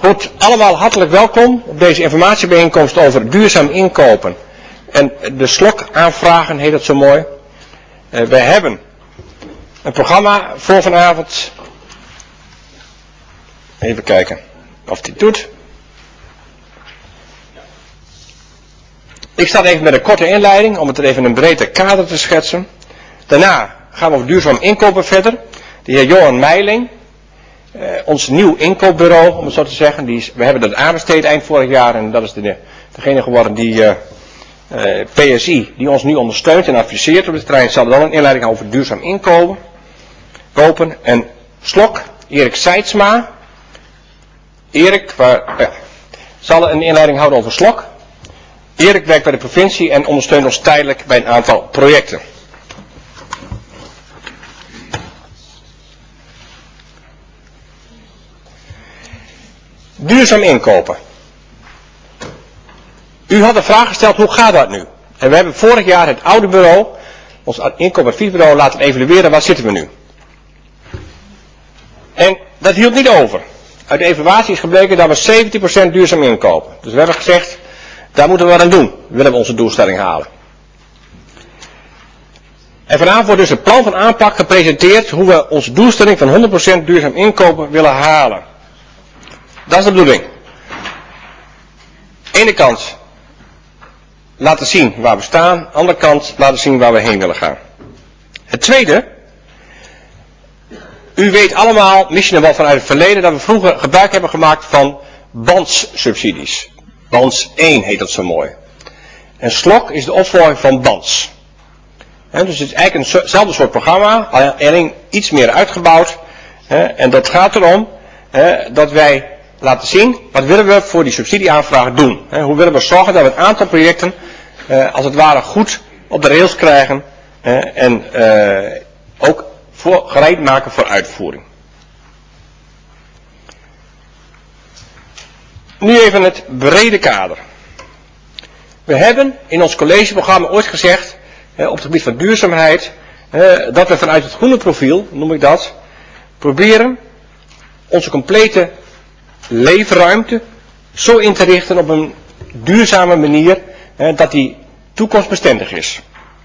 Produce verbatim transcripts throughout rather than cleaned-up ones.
Goed, allemaal hartelijk welkom op deze informatiebijeenkomst over duurzaam inkopen. En de slok aanvragen heet dat zo mooi. Uh, wij hebben een programma voor vanavond. Even kijken of die doet. Ik start even met een korte inleiding om het er even een breder kader te schetsen. Daarna gaan we over duurzaam inkopen verder. De heer Johan Meiling, uh, ons nieuw inkoopbureau, om het zo te zeggen. Die is, we hebben dat aanbesteed eind vorig jaar en dat is de, degene geworden die uh, uh, P S I, die ons nu ondersteunt en adviseert op dit terrein. Zal dan een inleiding houden over duurzaam inkopen. Kopen. En Slok, Erik Seidsma. Erik, waar, ja, zal een inleiding houden over Slok. Erik werkt bij de provincie en ondersteunt ons tijdelijk bij een aantal projecten. Duurzaam inkopen. U had de vraag gesteld, hoe gaat dat nu? En we hebben vorig jaar het oude bureau, ons inkoopadviesbureau, laten evalueren, waar zitten we nu? En dat hield niet over. Uit de evaluatie is gebleken dat we zeventig procent duurzaam inkopen. Dus we hebben gezegd, daar moeten we wat aan doen. Willen we onze doelstelling halen. En vanavond wordt dus een plan van aanpak gepresenteerd hoe we onze doelstelling van honderd procent duurzaam inkopen willen halen. Dat is de bedoeling. Aan de ene kant laten zien waar we staan. Aan de andere kant laten zien waar we heen willen gaan. Het tweede. U weet allemaal, misschien wel vanuit het verleden, dat we vroeger gebruik hebben gemaakt van bandssubsidies. Bans één heet dat zo mooi. En Slok is de opvolger van Bans. He, dus het is eigenlijk eenzelfde soort programma, alleen iets meer uitgebouwd. He, en dat gaat erom he, dat wij laten zien, wat willen we voor die subsidieaanvraag doen. He, hoe willen we zorgen dat we een aantal projecten, eh, als het ware, goed op de rails krijgen. He, en eh, ook voor, gereed maken voor uitvoering. Nu even het brede kader. We hebben in ons collegeprogramma ooit gezegd, eh, op het gebied van duurzaamheid, eh, dat we vanuit het groene profiel, noem ik dat, proberen onze complete leefruimte zo in te richten op een duurzame manier, eh, dat die toekomstbestendig is.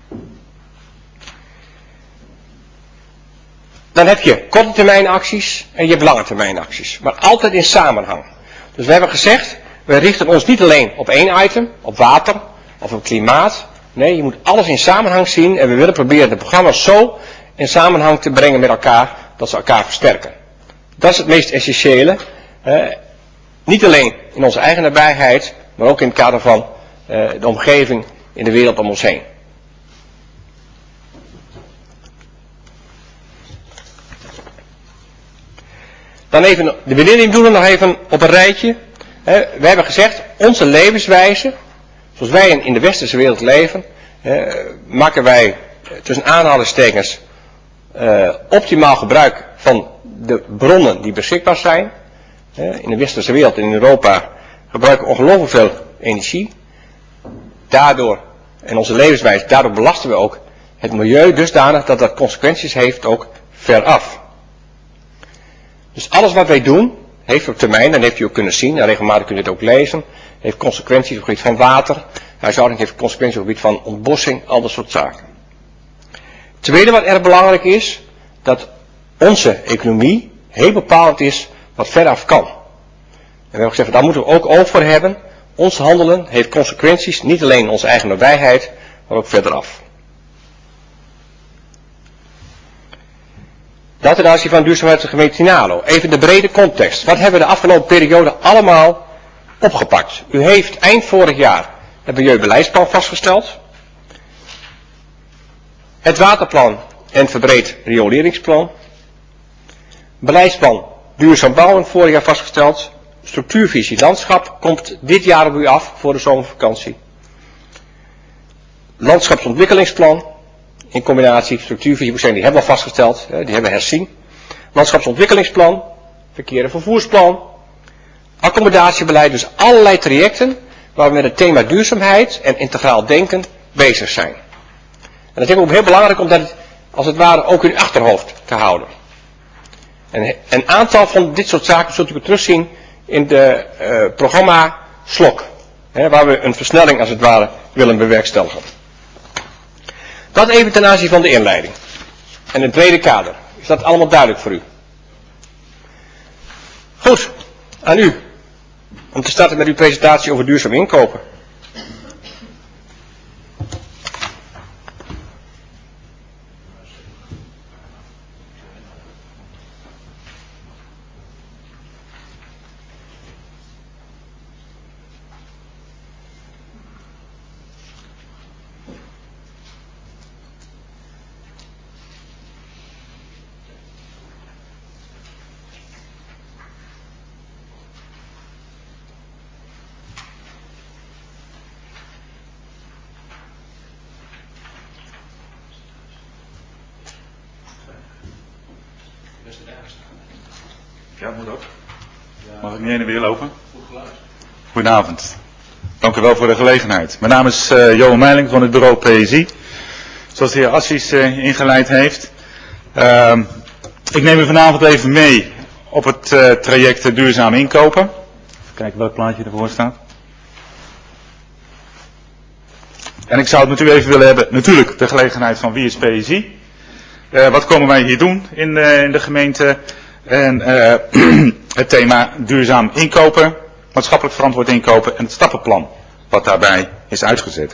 Dan heb je korte termijn acties en je hebt lange termijn acties. Maar altijd in samenhang. Dus we hebben gezegd, we richten ons niet alleen op één item, op water of op klimaat. Nee, je moet alles in samenhang zien en we willen proberen de programma's zo in samenhang te brengen met elkaar, dat ze elkaar versterken. Dat is het meest essentiële. Eh, niet alleen in onze eigen nabijheid, maar ook in het kader van eh, de omgeving in de wereld om ons heen. Dan even de millenniumdoelen nog even op een rijtje. We hebben gezegd, onze levenswijze, zoals wij in de westerse wereld leven, maken wij tussen aanhalingstekens optimaal gebruik van de bronnen die beschikbaar zijn. In de westerse wereld, in Europa, gebruiken we ongelooflijk veel energie. Daardoor, en onze levenswijze, daardoor belasten we ook het milieu dusdanig dat dat consequenties heeft ook veraf. Dus alles wat wij doen, heeft op termijn, dan heeft u ook kunnen zien, en regelmatig kunt u het ook lezen, heeft consequenties op het gebied van water, huishouding heeft consequenties op het gebied van ontbossing, al dat soort zaken. Het tweede wat erg belangrijk is, dat onze economie heel bepalend is wat veraf kan. En we hebben gezegd, daar moeten we ook oog voor hebben. Ons handelen heeft consequenties, niet alleen in onze eigen nabijheid, maar ook verderaf. Dat ten aanzien van duurzaamheid van de gemeente Tinalo. Even de brede context. Wat hebben we de afgelopen periode allemaal opgepakt? U heeft eind vorig jaar het milieubeleidsplan vastgesteld. Het waterplan en verbreed rioleringsplan. Beleidsplan duurzaam bouwen vorig jaar vastgesteld. Structuurvisie landschap komt dit jaar op u af voor de zomervakantie. Landschapsontwikkelingsplan. In combinatie structuurvisie, die hebben we al vastgesteld, die hebben we herzien. Landschapsontwikkelingsplan, verkeer- en vervoersplan, accommodatiebeleid, dus allerlei trajecten waar we met het thema duurzaamheid en integraal denken bezig zijn. En dat is ook heel belangrijk om dat als het ware ook in uw achterhoofd te houden. En een aantal van dit soort zaken zult u terugzien in het uh, programma SLOK. Hè, waar we een versnelling als het ware willen bewerkstelligen. Dat even ten aanzien van de inleiding. En het tweede kader. Is dat allemaal duidelijk voor u? Goed, aan u. Om te starten met uw presentatie over duurzaam inkopen. Ja, dat moet ook. Mag ik niet heen en weer lopen? Goedenavond. Dank u wel voor de gelegenheid. Mijn naam is uh, Johan Meiling van het bureau P S I. Zoals de heer Assis uh, ingeleid heeft. Uh, ik neem u vanavond even mee op het uh, traject uh, duurzaam inkopen. Even kijken welk plaatje ervoor staat. En ik zou het met u even willen hebben, natuurlijk de gelegenheid van wie is P S I. Uh, wat komen wij hier doen in, uh, in de gemeente? En uh, het thema duurzaam inkopen, maatschappelijk verantwoord inkopen en het stappenplan wat daarbij is uitgezet.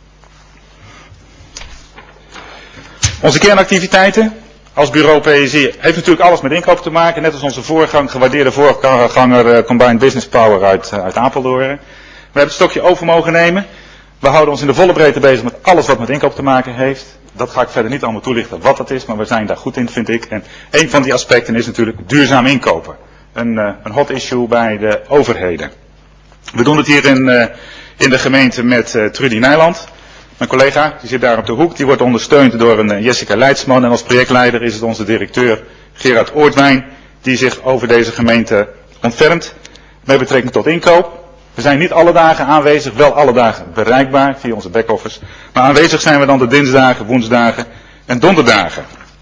Onze kernactiviteiten als bureau P S I heeft natuurlijk alles met inkopen te maken. Net als onze voorgang, gewaardeerde voorganger uh, Combined Business Power uit, uh, uit Apeldoorn. We hebben het stokje over mogen nemen. We houden ons in de volle breedte bezig met alles wat met inkoop te maken heeft. Dat ga ik verder niet allemaal toelichten wat dat is, maar we zijn daar goed in, vind ik. En een van die aspecten is natuurlijk duurzaam inkopen. Een, uh, een hot issue bij de overheden. We doen het hier in, uh, in de gemeente met uh, Trudy Nijland. Mijn collega, die zit daar op de hoek, die wordt ondersteund door een uh, Jessica Leidsman. En als projectleider is het onze directeur Gerard Oortwijn, die zich over deze gemeente ontfermt. Met betrekking tot inkoop. We zijn niet alle dagen aanwezig, wel alle dagen bereikbaar via onze back-office. Maar aanwezig zijn we dan de dinsdagen, woensdagen en donderdagen.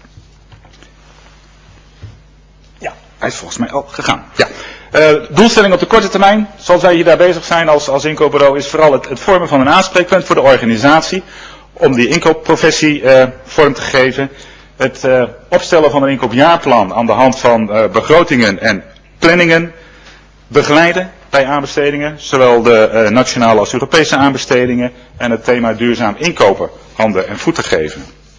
Ja, hij is volgens mij al gegaan. Ja. Uh, doelstelling op de korte termijn, zoals wij hier daar bezig zijn als, als inkoopbureau, is vooral het, het vormen van een aanspreekpunt voor de organisatie. Om die inkoopprofessie uh, vorm te geven. Het uh, opstellen van een inkoopjaarplan aan de hand van uh, begrotingen en planningen. Begeleiden bij aanbestedingen, zowel de uh, nationale als Europese aanbestedingen en het thema duurzaam inkopen handen en voeten geven.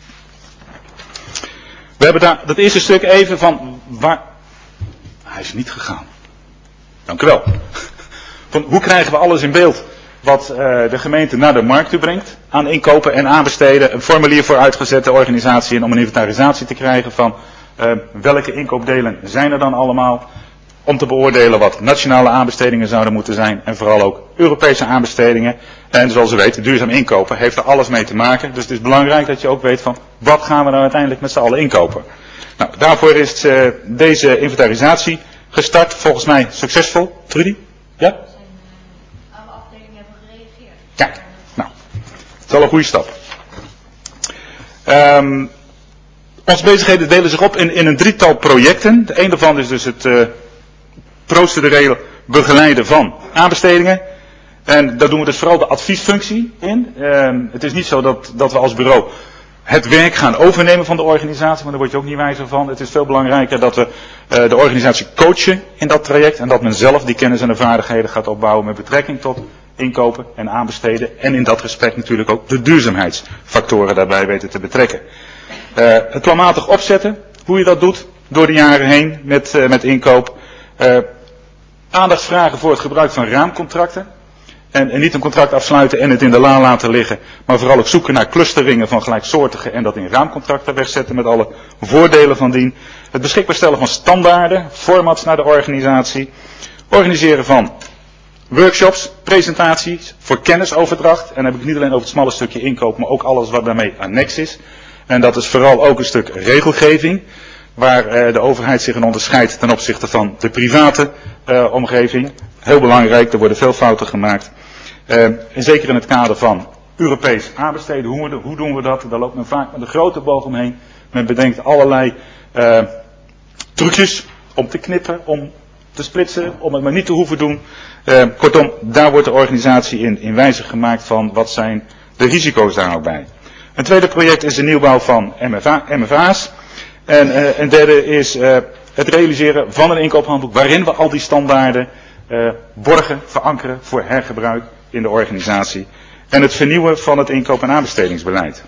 We hebben daar dat eerste stuk even van waar... Hij is niet gegaan. Dank u wel. Van hoe krijgen we alles in beeld wat uh, de gemeente naar de markt toe brengt aan inkopen en aanbesteden. Een formulier voor uitgezette organisatie en om een inventarisatie te krijgen van uh, welke inkoopdelen zijn er dan allemaal. Om te beoordelen wat nationale aanbestedingen zouden moeten zijn. En vooral ook Europese aanbestedingen. En zoals u weet, duurzaam inkopen heeft er alles mee te maken. Dus het is belangrijk dat je ook weet van wat gaan we nou uiteindelijk met z'n allen inkopen. Nou, daarvoor is uh, deze inventarisatie gestart. Volgens mij succesvol. Trudy? Ja? Zijn, uh, alle afdelingen hebben gereageerd. Kijk, nou. Dat is al een goede stap. Um, onze bezigheden delen zich op in, in een drietal projecten. De een daarvan is dus het... Uh, procedureel begeleiden van aanbestedingen. En daar doen we dus vooral de adviesfunctie in. Uh, het is niet zo dat, dat we als bureau het werk gaan overnemen van de organisatie, maar daar word je ook niet wijzer van. Het is veel belangrijker dat we uh, de organisatie coachen in dat traject en dat men zelf die kennis en de vaardigheden gaat opbouwen met betrekking tot inkopen en aanbesteden. En in dat respect natuurlijk ook de duurzaamheidsfactoren daarbij weten te betrekken. Uh, het planmatig opzetten, hoe je dat doet door de jaren heen met, uh, met inkoop. Uh, aandacht vragen voor het gebruik van raamcontracten. En, en niet een contract afsluiten en het in de la laten liggen. Maar vooral ook zoeken naar clusteringen van gelijksoortige en dat in raamcontracten wegzetten met alle voordelen van dien. Het beschikbaar stellen van standaarden, formats naar de organisatie. Organiseren van workshops, presentaties voor kennisoverdracht. En dan heb ik niet alleen over het smalle stukje inkoop, maar ook alles wat daarmee annex is. En dat is vooral ook een stuk regelgeving. Waar uh, de overheid zich in onderscheidt ten opzichte van de private uh, omgeving. Heel belangrijk, er worden veel fouten gemaakt. Uh, en zeker in het kader van Europees aanbesteden, hoe, we, hoe doen we dat? Daar loopt men vaak met een grote boog omheen. Men bedenkt allerlei uh, trucjes om te knippen, om te splitsen, om het maar niet te hoeven doen. Uh, kortom, daar wordt de organisatie in, in wijze gemaakt van wat zijn de risico's daar ook bij. Een tweede project is de nieuwbouw van M F A, M F A's. En uh, een derde is uh, het realiseren van een inkoophandboek waarin we al die standaarden uh, borgen, verankeren voor hergebruik in de organisatie. En het vernieuwen van het inkoop- en aanbestedingsbeleid.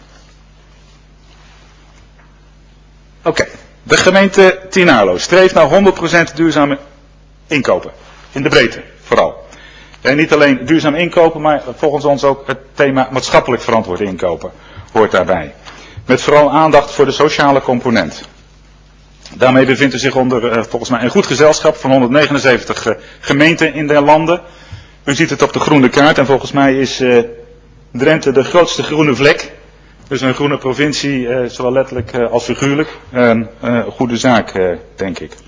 Oké, okay. De gemeente Tinalo streeft naar honderd procent duurzame inkopen. In de breedte, vooral. En niet alleen duurzaam inkopen, maar volgens ons ook het thema maatschappelijk verantwoord inkopen hoort daarbij. Met vooral aandacht voor de sociale component. Daarmee bevindt u zich onder uh, volgens mij een goed gezelschap van honderdnegenenzeventig uh, gemeenten in de landen. U ziet het op de groene kaart en volgens mij is uh, Drenthe de grootste groene vlek. Dus een groene provincie, uh, zowel letterlijk uh, als figuurlijk. Een uh, goede zaak, uh, denk ik.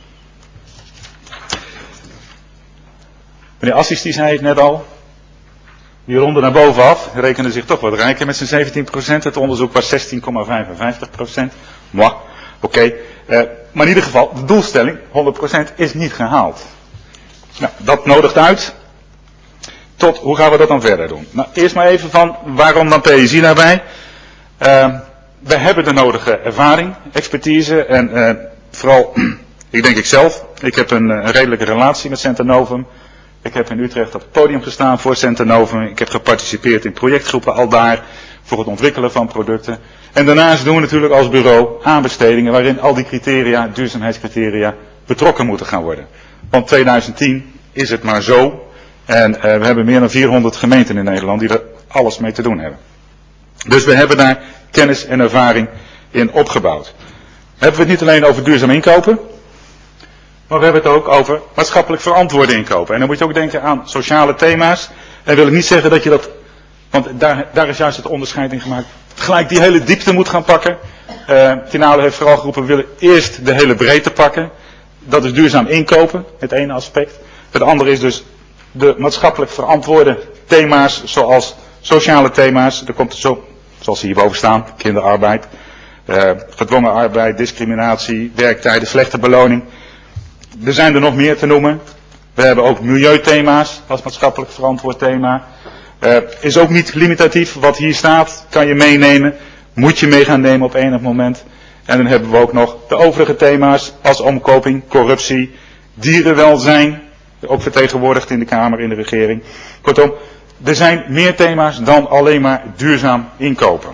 Meneer Assis die zei het net al. Die ronde naar bovenaf rekende zich toch wat rijker met zijn zeventien procent. Het onderzoek was zestien komma vijfenvijftig procent. Mwah, oké. Okay. Uh, maar in ieder geval, de doelstelling, honderd procent, is niet gehaald. Nou, dat nodigt uit. Tot, hoe gaan we dat dan verder doen? Nou, eerst maar even van, waarom dan P S I daarbij? Uh, we hebben de nodige ervaring, expertise en uh, vooral, ik denk ik zelf, ik heb een, een redelijke relatie met Centernovum. Ik heb in Utrecht op het podium gestaan voor Centernovum. Ik heb geparticipeerd in projectgroepen al daar voor het ontwikkelen van producten. En daarnaast doen we natuurlijk als bureau aanbestedingen waarin al die criteria, duurzaamheidscriteria, betrokken moeten gaan worden. Want tweeduizend tien is het maar zo. En uh, we hebben meer dan vierhonderd gemeenten in Nederland die er alles mee te doen hebben. Dus we hebben daar kennis en ervaring in opgebouwd. Hebben we het niet alleen over duurzaam inkopen, maar we hebben het ook over maatschappelijk verantwoorde inkopen. En dan moet je ook denken aan sociale thema's. En wil ik niet zeggen dat je dat, want daar, daar is juist het onderscheid in gemaakt, gelijk die hele diepte moet gaan pakken. Uh, Tinalo heeft vooral geroepen, we willen eerst de hele breedte pakken. Dat is duurzaam inkopen, het ene aspect. Het andere is dus de maatschappelijk verantwoorde thema's, zoals sociale thema's. Er komt zo, zoals ze hierboven staan, kinderarbeid, uh, gedwongen arbeid, discriminatie, werktijden, slechte beloning. Er zijn er nog meer te noemen. We hebben ook milieuthema's als maatschappelijk verantwoord thema. Uh, is ook niet limitatief. Wat hier staat kan je meenemen. Moet je mee gaan nemen op enig moment. En dan hebben we ook nog de overige thema's als omkoping, corruptie, dierenwelzijn. Ook vertegenwoordigd in de Kamer, in de regering. Kortom, er zijn meer thema's dan alleen maar duurzaam inkopen.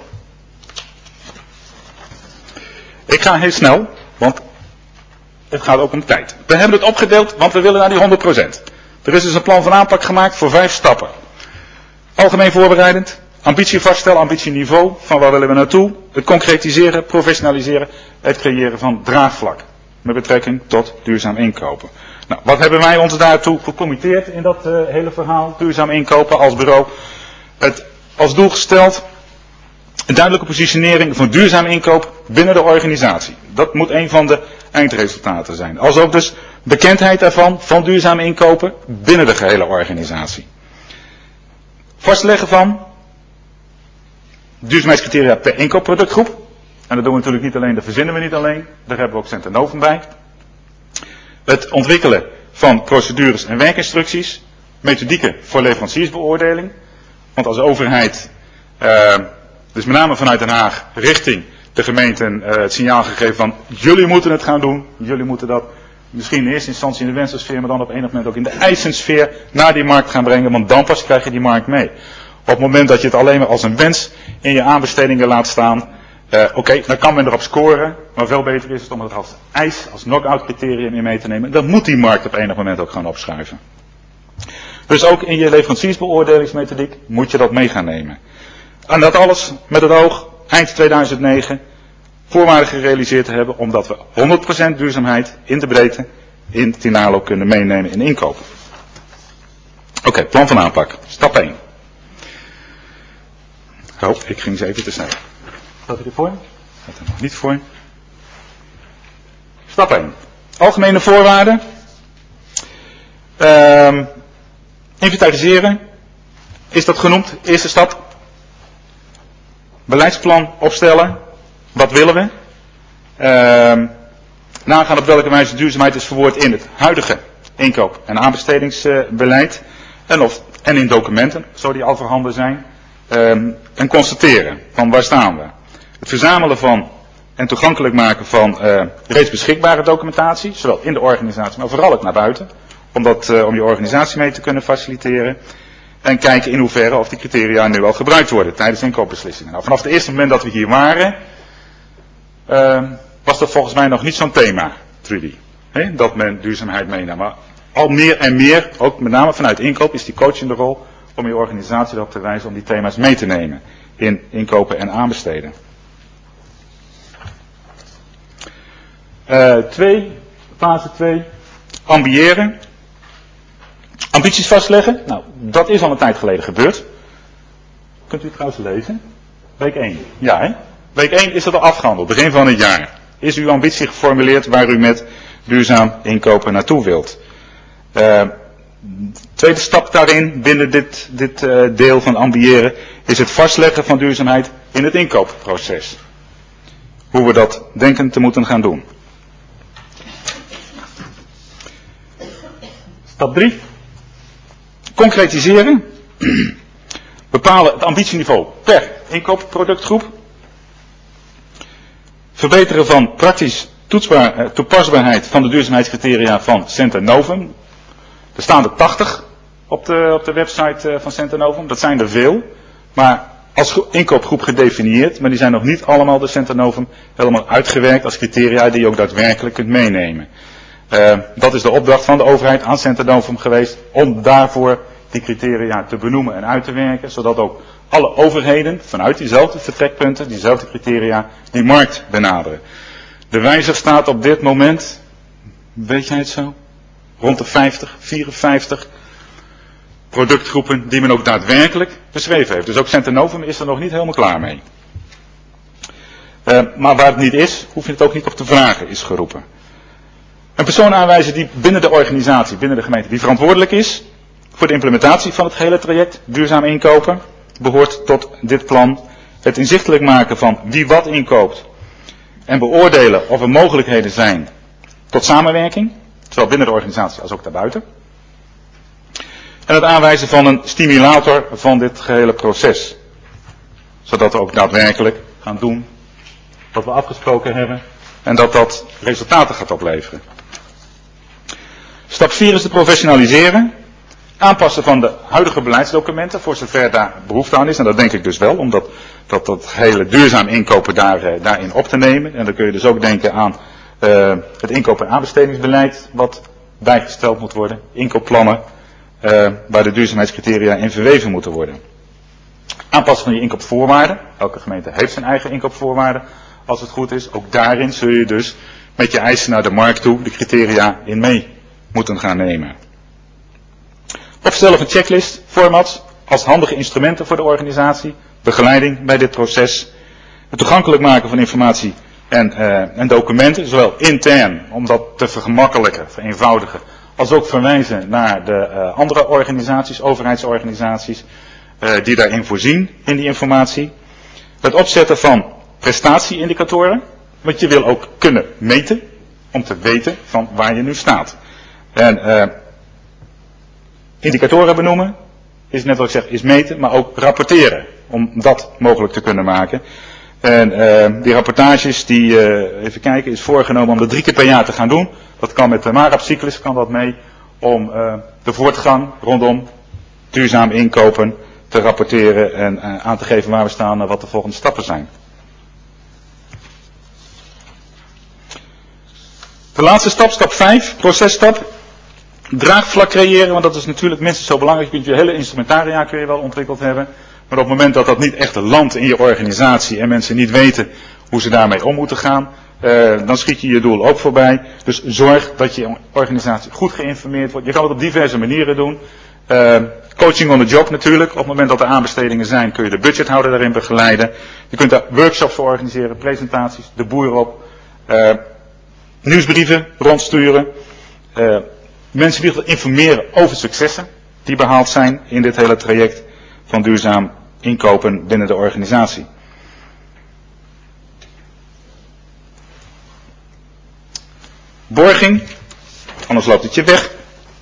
Ik ga heel snel, want het gaat ook om tijd. We hebben het opgedeeld, want we willen naar die honderd procent. Er is dus een plan van aanpak gemaakt voor vijf stappen. Algemeen voorbereidend, ambitie vaststellen, ambitieniveau, van waar willen we naartoe. Het concretiseren, professionaliseren, het creëren van draagvlak. Met betrekking tot duurzaam inkopen. Nou, wat hebben wij ons daartoe gecommitteerd in dat uh, hele verhaal, duurzaam inkopen als bureau? Het als doel gesteld, een duidelijke positionering van duurzaam inkoop binnen de organisatie. Dat moet een van de eindresultaten zijn. Als ook dus bekendheid ervan, van duurzaam inkopen, binnen de gehele organisatie. Vastleggen van duurzaamheidscriteria per inkoopproductgroep. En dat doen we natuurlijk niet alleen, dat verzinnen we niet alleen. Daar hebben we ook Centernovum bij. Het ontwikkelen van procedures en werkinstructies. Methodieken voor leveranciersbeoordeling. Want als overheid, uh, dus met name vanuit Den Haag, richting de gemeenten uh, het signaal gegeven van jullie moeten het gaan doen. Jullie moeten dat misschien in eerste instantie in de wensensfeer, maar dan op enig moment ook in de eisensfeer naar die markt gaan brengen. Want dan pas krijg je die markt mee. Op het moment dat je het alleen maar als een wens in je aanbestedingen laat staan. Uh, Oké, okay, dan kan men erop scoren. Maar veel beter is het om het als eis, als knock-out criterium in mee te nemen. Dan moet die markt op enig moment ook gaan opschuiven. Dus ook in je leveranciersbeoordelingsmethodiek moet je dat mee gaan nemen. En dat alles met het oog eind tweeduizend negen voorwaarden gerealiseerd te hebben, omdat we honderd procent duurzaamheid in de breedte in Tinalo kunnen meenemen in inkopen. Oké, okay, plan van aanpak. Stap één. Oh, ik ging ze even te snel. Staat er voor? Staat er nog niet voor. Stap één. Algemene voorwaarden. Um, inventariseren. Is dat genoemd? Eerste stap. Beleidsplan opstellen. Wat willen we? Uh, nagaan op welke wijze duurzaamheid is verwoord in het huidige inkoop- en aanbestedingsbeleid. En, of, en in documenten, zo die al voorhanden zijn. Um, en constateren van waar staan we. Het verzamelen van en toegankelijk maken van uh, reeds beschikbare documentatie, zowel in de organisatie, maar vooral ook naar buiten. Om, dat, uh, om die organisatie mee te kunnen faciliteren. En kijken in hoeverre of die criteria nu al gebruikt worden tijdens inkoopbeslissingen. Nou, vanaf het eerste moment dat we hier waren, uh, was dat volgens mij nog niet zo'n thema, Trudy. He? Dat men duurzaamheid meenam. Maar al meer en meer, ook met name vanuit inkoop, is die coachende rol om je organisatie erop te wijzen om die thema's mee te nemen in inkopen en aanbesteden. Uh, twee, fase twee, ambiëren. Ambities vastleggen. Nou, dat is al een tijd geleden gebeurd. Kunt u het trouwens lezen? Week één. Ja, hè? Week één is het al afgehandeld, begin van het jaar. Is uw ambitie geformuleerd waar u met duurzaam inkopen naartoe wilt? Uh, tweede stap daarin, binnen dit, dit uh, deel van ambiëren, is het vastleggen van duurzaamheid in het inkoopproces. Hoe we dat denken te moeten gaan doen. Stap drie. Concretiseren. Bepalen het ambitieniveau per inkoopproductgroep. Verbeteren van praktisch toetsbaar, toepasbaarheid van de duurzaamheidscriteria van Centenovum. Er staan er tachtig op de, op de website van Centenovum. Dat zijn er veel. Maar als inkoopgroep gedefinieerd. Maar die zijn nog niet allemaal door Centenovum helemaal uitgewerkt als criteria die je ook daadwerkelijk kunt meenemen. Uh, dat is de opdracht van de overheid aan Centenovum geweest. Om daarvoor die criteria te benoemen en uit te werken. Zodat ook alle overheden vanuit diezelfde vertrekpunten, diezelfde criteria, die markt benaderen. De wijzer staat op dit moment, weet jij het zo? Rond de vijftig, vierenvijftig productgroepen die men ook daadwerkelijk beschreven heeft. Dus ook Centenovum is er nog niet helemaal klaar mee. Uh, maar waar het niet is, hoef je het ook niet op te vragen, is geroepen. Een persoon aanwijzen die binnen de organisatie, binnen de gemeente, die verantwoordelijk is voor de implementatie van het gehele traject duurzaam inkopen, behoort tot dit plan. Het inzichtelijk maken van wie wat inkoopt en beoordelen of er mogelijkheden zijn tot samenwerking, zowel binnen de organisatie als ook daarbuiten. En het aanwijzen van een stimulator van dit gehele proces. Zodat we ook daadwerkelijk gaan doen wat we afgesproken hebben en dat dat resultaten gaat opleveren. Stap vier is te professionaliseren. Aanpassen van de huidige beleidsdocumenten voor zover daar behoefte aan is. En dat denk ik dus wel, om dat, dat, dat hele duurzaam inkopen daar, daarin op te nemen. En dan kun je dus ook denken aan uh, het inkoop- en aanbestedingsbeleid wat bijgesteld moet worden. Inkoopplannen uh, waar de duurzaamheidscriteria in verweven moeten worden. Aanpassen van je inkoopvoorwaarden. Elke gemeente heeft zijn eigen inkoopvoorwaarden. Als het goed is, ook daarin zul je dus met je eisen naar de markt toe de criteria in mee moeten gaan nemen. Opstellen van checklist, formats, als handige instrumenten voor de organisatie, begeleiding bij dit proces, het toegankelijk maken van informatie en, uh, en documenten, zowel intern, om dat te vergemakkelijken, vereenvoudigen, als ook verwijzen naar de uh, andere organisaties, overheidsorganisaties, uh, die daarin voorzien in die informatie. Het opzetten van prestatieindicatoren, want je wil ook kunnen meten, om te weten van waar je nu staat. En uh, indicatoren benoemen, is net wat ik zeg, is meten, maar ook rapporteren, om dat mogelijk te kunnen maken. En uh, die rapportages, die, uh, even kijken, is voorgenomen om dat drie keer per jaar te gaan doen. Dat kan met de MARAP-cyclus, kan dat mee, om uh, de voortgang rondom duurzaam inkopen te rapporteren en uh, aan te geven waar we staan en wat de volgende stappen zijn. De laatste stap, stap vijf, processtap. Draagvlak creëren, want dat is natuurlijk minstens zo belangrijk. Je kunt je hele instrumentaria kun je wel ontwikkeld hebben. Maar op het moment dat dat niet echt landt in je organisatie en mensen niet weten hoe ze daarmee om moeten gaan, uh, dan schiet je je doel ook voorbij. Dus zorg dat je organisatie goed geïnformeerd wordt. Je kan het op diverse manieren doen. Uh, coaching on the job natuurlijk. Op het moment dat er aanbestedingen zijn kun je de budgethouder daarin begeleiden. Je kunt daar workshops voor organiseren, presentaties, de boer op. Uh, nieuwsbrieven rondsturen. Uh, mensen die informeren over successen die behaald zijn in dit hele traject van duurzaam inkopen binnen de organisatie. Borging, anders loopt het je weg.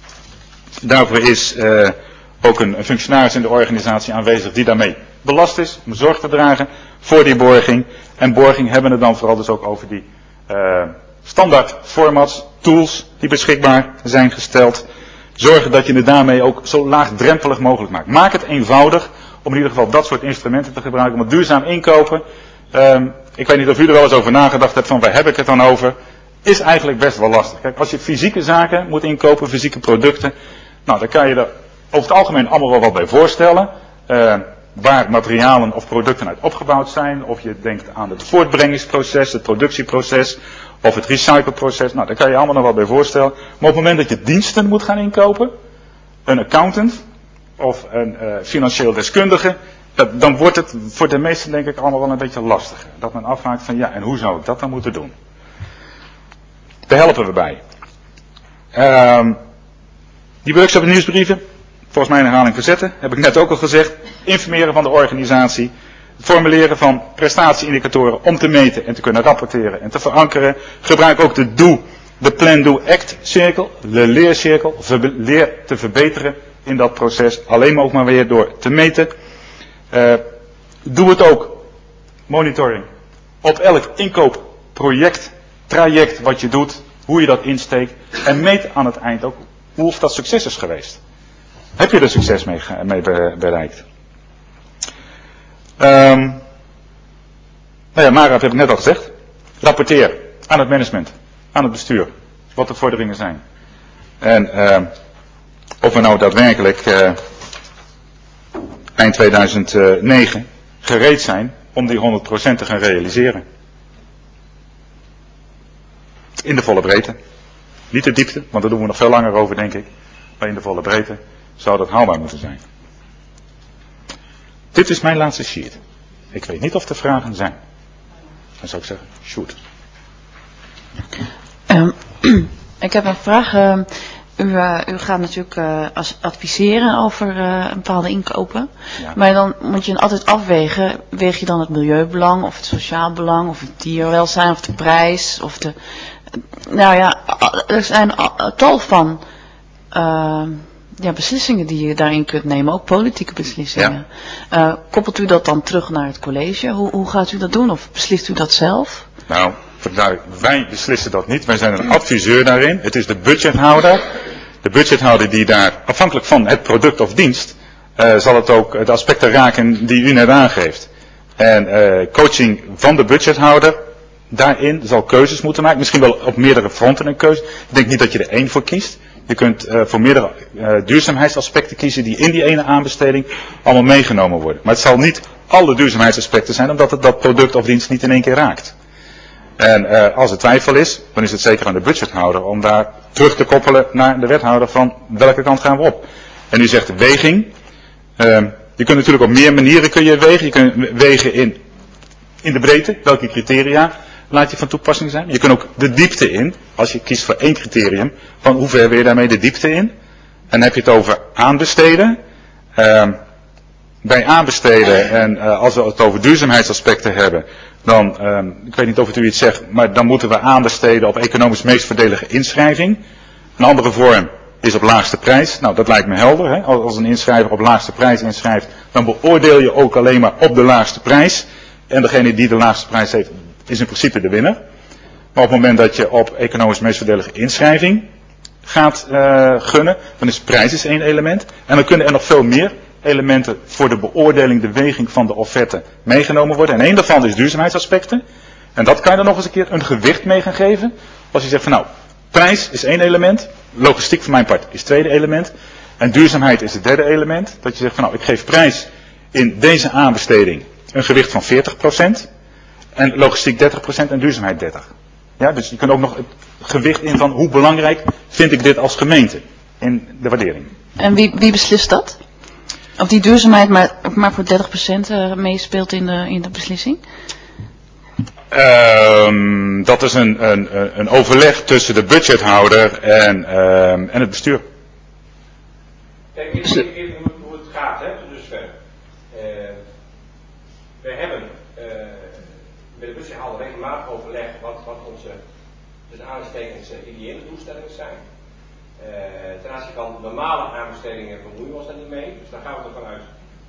Daarvoor is uh, ook een, een functionaris in de organisatie aanwezig die daarmee belast is om zorg te dragen voor die borging. En borging hebben we het dan vooral dus ook over die uh, standaard formats, tools die beschikbaar zijn gesteld. Zorgen dat je het daarmee ook zo laagdrempelig mogelijk maakt. Maak het eenvoudig om in ieder geval dat soort instrumenten te gebruiken. Want duurzaam inkopen, um, ik weet niet of u er wel eens over nagedacht hebt van waar heb ik het dan over, is eigenlijk best wel lastig. Kijk, als je fysieke zaken moet inkopen, fysieke producten, nou dan kan je er over het algemeen allemaal wel wat bij voorstellen. Uh, waar materialen of producten uit opgebouwd zijn. Of je denkt aan het voortbrengingsproces, het productieproces of het recycleproces. Nou, daar kan je allemaal nog wel bij voorstellen. Maar op het moment dat je diensten moet gaan inkopen, een accountant of een uh, financieel deskundige, dat, dan wordt het voor de meesten denk ik allemaal wel een beetje lastiger. Dat men afvraagt van ja, en hoe zou ik dat dan moeten doen? Daar helpen we bij. Um, die workshop en nieuwsbrieven, volgens mij een herhaling verzetten, heb ik net ook al gezegd. Informeren van de organisatie. Het formuleren van prestatieindicatoren om te meten en te kunnen rapporteren en te verankeren. Gebruik ook de do, de plan, do, act cirkel, de leercirkel. Leer te verbeteren in dat proces. Alleen maar ook maar weer door te meten. Uh, doe het ook, monitoring, op elk inkoopproject, traject wat je doet, hoe je dat insteekt. En meet aan het eind ook hoe of dat succes is geweest. Heb je er succes mee, mee bereikt? Um, nou ja, Mara heb ik net al gezegd. Rapporteer aan het management, aan het bestuur, wat de vorderingen zijn. En uh, of we nou daadwerkelijk uh, eind tweeduizend negen gereed zijn om die honderd procent te gaan realiseren. In de volle breedte. Niet de diepte, want daar doen we nog veel langer over denk ik. Maar in de volle breedte zou dat haalbaar moeten zijn. Dit is mijn laatste sheet. Ik weet niet of er vragen zijn. Dan zou ik zeggen, shoot. Um, ik heb een vraag. Uh, u, uh, u gaat natuurlijk uh, als adviseren over uh, bepaalde inkopen. Ja. Maar dan moet je altijd afwegen. Weeg je dan het milieubelang of het sociaal belang of het dierwelzijn of de prijs of de... Nou ja, er zijn tal van... Uh, Ja, beslissingen die je daarin kunt nemen, ook politieke beslissingen. Ja. Uh, koppelt u dat dan terug naar het college? Hoe, hoe gaat u dat doen? Of beslist u dat zelf? Nou, wij beslissen dat niet. Wij zijn een adviseur daarin. Het is de budgethouder. De budgethouder die daar, afhankelijk van het product of dienst, uh, zal het ook de aspecten raken die u net aangeeft. En uh, coaching van de budgethouder, daarin zal keuzes moeten maken. Misschien wel op meerdere fronten een keuze. Ik denk niet dat je er één voor kiest. Je kunt uh, voor meerdere uh, duurzaamheidsaspecten kiezen die in die ene aanbesteding allemaal meegenomen worden. Maar het zal niet alle duurzaamheidsaspecten zijn, omdat het dat product of dienst niet in één keer raakt. En uh, als er twijfel is, dan is het zeker aan de budgethouder om daar terug te koppelen naar de wethouder van welke kant gaan we op. En u zegt weging. Uh, je kunt natuurlijk op meer manieren kun je wegen. Je kunt wegen in, in de breedte, welke criteria laat je van toepassing zijn. Je kunt ook de diepte in, als je kiest voor één criterium, van hoe ver wil je daarmee de diepte in. En dan heb je het over aanbesteden. Uh, bij aanbesteden, en uh, als we het over duurzaamheidsaspecten hebben, dan, uh, ik weet niet of het u iets zegt, maar dan moeten we aanbesteden op economisch meest voordelige inschrijving. Een andere vorm is op laagste prijs. Nou, dat lijkt me helder. Hè? Als een inschrijver op laagste prijs inschrijft, dan beoordeel je ook alleen maar op de laagste prijs. En degene die de laagste prijs heeft, is in principe de winnaar. Maar op het moment dat je op economisch meest voordelige inschrijving gaat uh, gunnen, dan is prijs is één element. En dan kunnen er nog veel meer elementen voor de beoordeling, de weging van de offerte meegenomen worden. En één daarvan is duurzaamheidsaspecten. En dat kan je dan nog eens een keer een gewicht mee gaan geven. Als je zegt van nou, prijs is één element. Logistiek van mijn part is het tweede element. En duurzaamheid is het derde element. Dat je zegt van nou, ik geef prijs in deze aanbesteding een gewicht van veertig procent. En logistiek dertig procent en duurzaamheid dertig procent. Ja, dus je kunt ook nog het gewicht in van hoe belangrijk vind ik dit als gemeente in de waardering. En wie, wie beslist dat? Of die duurzaamheid maar, maar voor dertig procent uh, meespeelt in de, in de beslissing? Um, dat is een, een, een overleg tussen de budgethouder en, um, en het bestuur. Kijk, even, even hoe, hoe het gaat, hè, tot dusver. Uh, we hebben uh, bij de budgethouder regelmatig overleg wat, wat onze, dus aanstekens, uh, ideële doelstellingen zijn. Uh, ten aanzien van normale aanbestedingen bemoeien we ons daar niet mee, dus daar gaan we ervan uit.